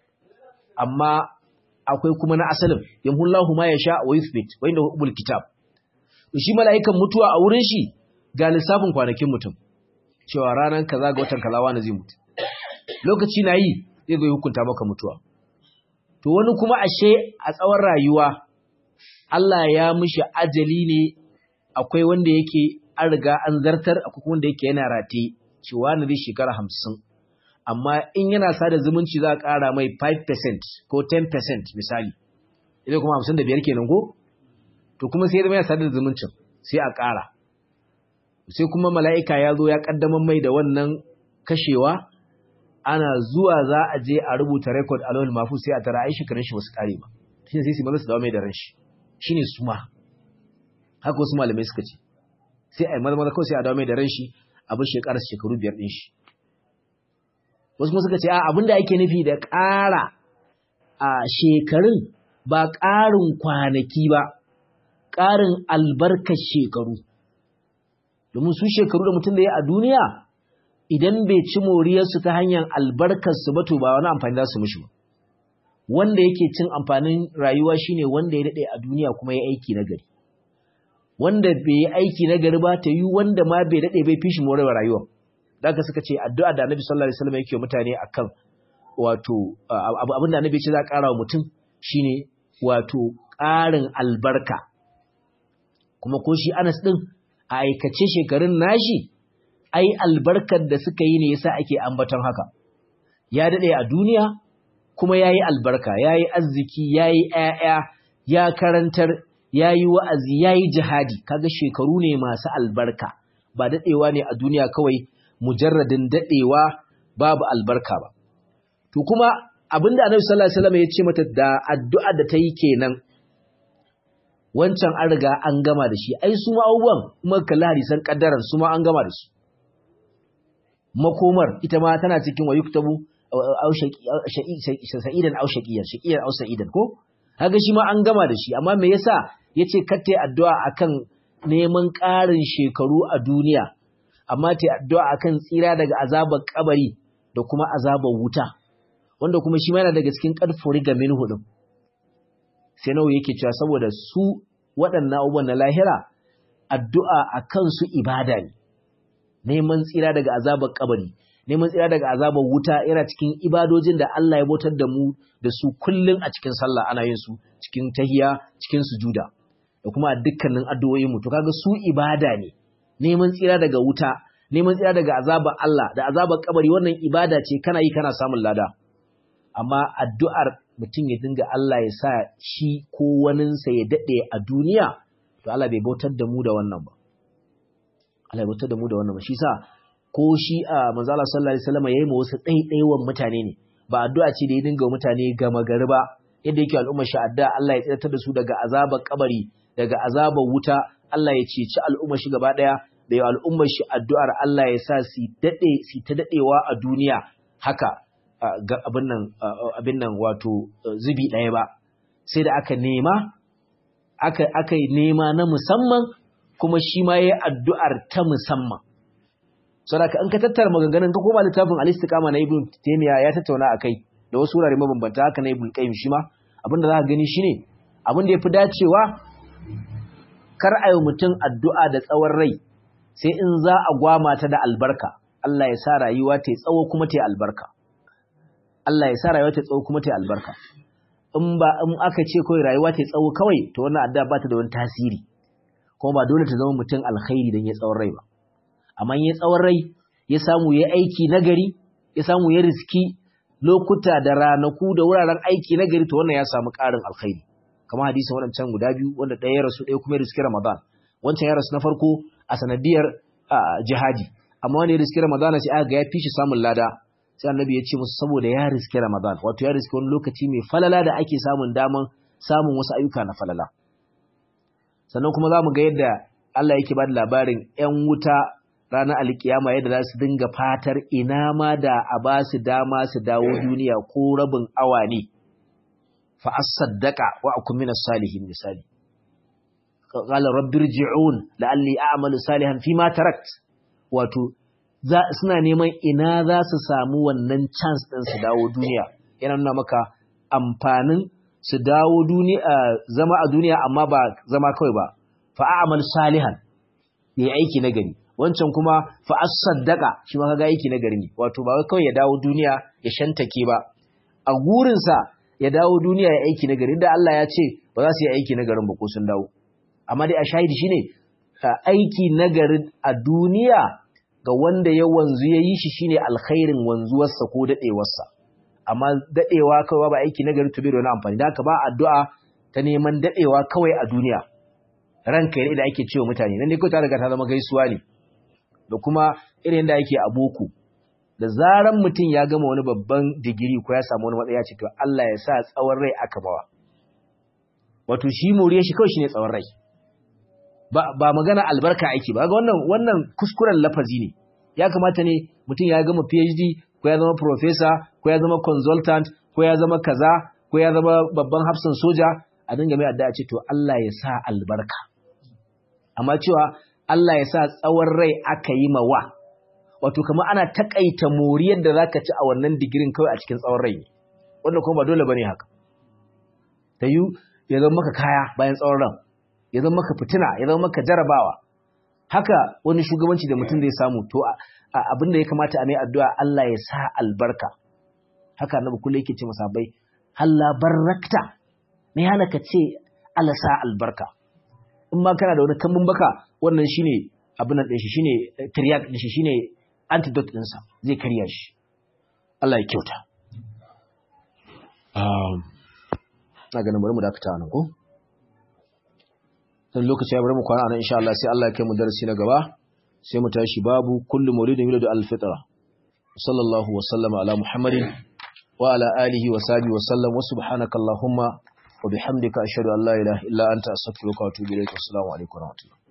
amma akwai kuma na asalin yamhullahu ma yasha wa yuthbit wa inda hubul kitab. Shi mala'ikan mutuwa a wurin shi ga lissafin kwanakin mutum, cewa ranar kaza ga watan kaza wani zai mutu, lokaci na yi zai zo hukunta maka mutuwa. To wani kuma ashe a tsawon rayuwa Allah ya mishi ajali ne, akwai wanda yake an riga an zartar, akwai wanda yake yana rate cewa na zai shekara 50, amma in yana sada zumunci za a ƙara mai 5% ko 10% misali, idan kuma 55 kenan ko? To kuma sai yana sada zumuncin sai a ƙara, sai kuma mala'ika ya zo ya ƙaddamar mai da wannan kashewa, ana zuwa za a je a rubuta rekod a lawal mafu sai a tara ai shekarun shi wasu ƙare ba, shi ne sai su maza su dawo mai da ran shi, shi ne suma. Haka wasu malamai suka ce sai a yi maza kawai sai a dawo mai da ran shi abin shekaru 5 ɗin shi. Wasu kuma suka ce abin da ake nufi da ƙara a shekarun ba ƙarin kwanaki ba, ƙarin albarkar shekaru. Domin su shekaru da mutum da ya a duniya idan bai ci moriyarsu ta hanyar albarkarsu ba to ba wani amfani za su mishi ba. Wanda yake cin amfanin rayuwa shine wanda ya daɗe a duniya kuma ya aiki na gari. Wanda bai yi aiki na gari ba ta yi wanda ma bai daɗe bai fi shi morewa rayuwa. Da aka suka ce addu'a da Annabi sallallahu alaihi wasallam yake mutane akan wato abin da Annabi ya ce za a ƙara wa mutum shine wato ƙarin albarka. Kuma ko shi Anas din a aikace shekarun nashi ai albarkar da suka yi ne yasa ake ambaton haka. Ya daɗe a duniya kuma yayi albarka, yayi arziki, yayi ƴaƴa, ya karantar, yayi wa'azi, yayi jihadi. Kaga shekaru ne masu albarka, ba daɗewa ne a duniya kawai mujarradin daɗewa babu albarka ba. To kuma abinda Annabi sallallahu alaihi wasallam ya ce mata da addu'a da ta yi kenan, wancan an riga an gama da shi. Ai su ma abubuwan kuma kalli hadisan kaddaran su ma an gama da su. Makomar ita ma tana cikin wa yuktabu sa'idan aw shaqiyan aw sa'idan ko? Kaga shi ma an gama da shi, amma me yasa yace kar ta addu'a akan neman ƙarin shekaru a duniya, amma ta addu'a akan tsira daga azabar kabari da kuma azabar wuta, wanda kuma shi ma yana daga cikin qadfuri ga minhu din. Sai nawa yake cewa saboda su waɗannan abubuwan na lahira addu'a akan su ibada ne. Neman tsira daga azabar kabari, neman tsira daga azabar wuta yana cikin ibadojin da Allah ya bautar da mu da su kullun a cikin sallah ana yin su, cikin tahiya, cikin sujuda, da kuma dukkanin addu'o'in mu. To kaga su ibada ne. Neman tsira daga wuta, neman tsira daga azabar Allah da azabar kabari wannan ibada ce, kana yi kana samun lada. Amma addu'ar mutum ya dinga Allah ya sa shi ko waninsa ya dade a duniya, to Allah bai bautar da mu da wannan ba. Allah ya bautar da mu da wannan ba. Shi sa ko shi a manzo Allah sallallahu alaihi wasallam yayi ma wasu ɗaiɗaiwan mutane ne, ba addu'a ce da ya dinga mutane gama gari ba, yadda yake al'ummar shi addu'a Allah ya tsiratar da su daga azabar kabari, daga azabar wuta, Allah ya ceci al'ummar shi gaba daya, da ya al'ummar shi addu'ar Allah ya sa su ta dadewa a duniya haka ga abin nan wato zubi ɗaya ba, sai da aka nema aka yi nema na musamman, kuma shi ma yayi addu'ar ta musamman. Saboda in ka tattara maganganun ka koma littafin al-istiqama na Ibn Taymiyyah ya tattauna akai da wasu wurare mabambanta, haka na Ibn Qayyim shi ma abinda za ka gani shine abin da yafi dacewa kar ayi mutum addu'a da tsawon rai sai in za a gwama ta da albarka. Allah ya sa rayuwa ta tsawo kuma ta albarka. Allah ya sa rayuwa ta tsawo kuma ta albarka. In aka ce kawai rayuwa ta tsawo kawai, to wannan addu'a ba ta da wani tasiri, kuma ba dole ta zama mutum alkhairi dan ya tsawon rai ba. amma ya tsawon rai ya samu ya aiki nagari ya samu ya riski lokuta da ranaku da wuraren aiki nagari to wannan ya samu ƙarin alkhairi kamar hadisin wadancan guda biyu wanda ɗaya ya rasu ɗaya kuma ya riski Ramadan wancan ya rasu na farko a sanadiyar jihadi amma wanda ya riski Ramadan sai aka ga ya fi shi samun lada sai annabi ya ce musu saboda ya riski Ramadan wato ya riski wani lokaci mai falala da ake samun daman samun wasu ayyuka na falala sannan kuma za mu ga yadda Allah yake ba da labarin 'yan wuta ranar alkiyama yadda za su dinga fatar ina ma da a ba su dama su dawo duniya ko rabin awa ne fa as-saddaqa wa akum minas salihin misali qala rabbi irji'un la'alli a'malu salihan fima tarakt wato suna neman ina za su samu wannan chance din su dawo duniya yana nuna maka amfanin su dawo duniya zama a duniya amma ba zama kawai ba fa a'mal salihan yayi aiki na gari wancan kuma fa as-saddaqa shi ma kaga aiki na gari ne wato ba kawai ya dawo duniya ya shantake ba a gurin sa ya dawo duniya ya aiki na gari da Allah ya ce ba za su yi aiki na garin ba ko sun dawo amma dai a shahidi shine aiki na gari a duniya ga wanda ya wanzu ya yi shi shine alkhairin wanzuwarsa ko dadewarsa amma dadewa kawai ba aiki na gari to bai da wani amfani da haka ba addu'a ta neman dadewa kawai a duniya ranka ne da ake cewa mutane nan ne ko ta riga ta zama gaisuwa ne da kuma irin da yake a boko da zaran mutum ya gama wani babban digiri ko ya samu wani matsayi ya ce to Allah ya sa tsawon rai aka bawa wato shi moriye shi kawai shine tsawon rai ba magana albarka ake ba ga wannan kuskuren lafazi ne ya kamata ne mutum ya gama PhD ko ya zama professor ko ya zama consultant ko ya zama kaza ko ya zama babban hafsan soja a dinga mai addu'a ce to Allah ya sa albarka amma cewa Allah ya sa tsawon rai aka yi mawa wato kamar ana takaita moriyar da zaka ci a wannan digirin kawai a cikin tsawon rai wanda kuma ba dole bane haka tayu ya zama maka kaya bayan tsawon ran ya zama maka fitina ya zama maka jarabawa haka wani shugabanci da mutum zai samu to abin da ya kamata a mai addu'a Allah ya sa albarka haka annabi kullu yake ce masabai halla barakta me hana ka ce Allah sa albarka in ma kana da wani kambun baka wannan shine abin nan din shi shine triac din shi shine antidote din sa zai kariya shi Allah ya kyauta na ganin bari mu dakata nan ko dan lokaci ya bari mu kwana nan insha Allah sai Allah ya kai mu darasi na gaba sai mu tashi babu kullu muridin yuladu al-fitra sallallahu wa sallama ala muhammadin wa ala alihi wa sahbihi wa sallam wa subhanakallahumma wa bihamdika ashhadu an la ilaha illa anta astaghfiruka wa atubu ilayk. Assalamu alaikum wa rahmatullahi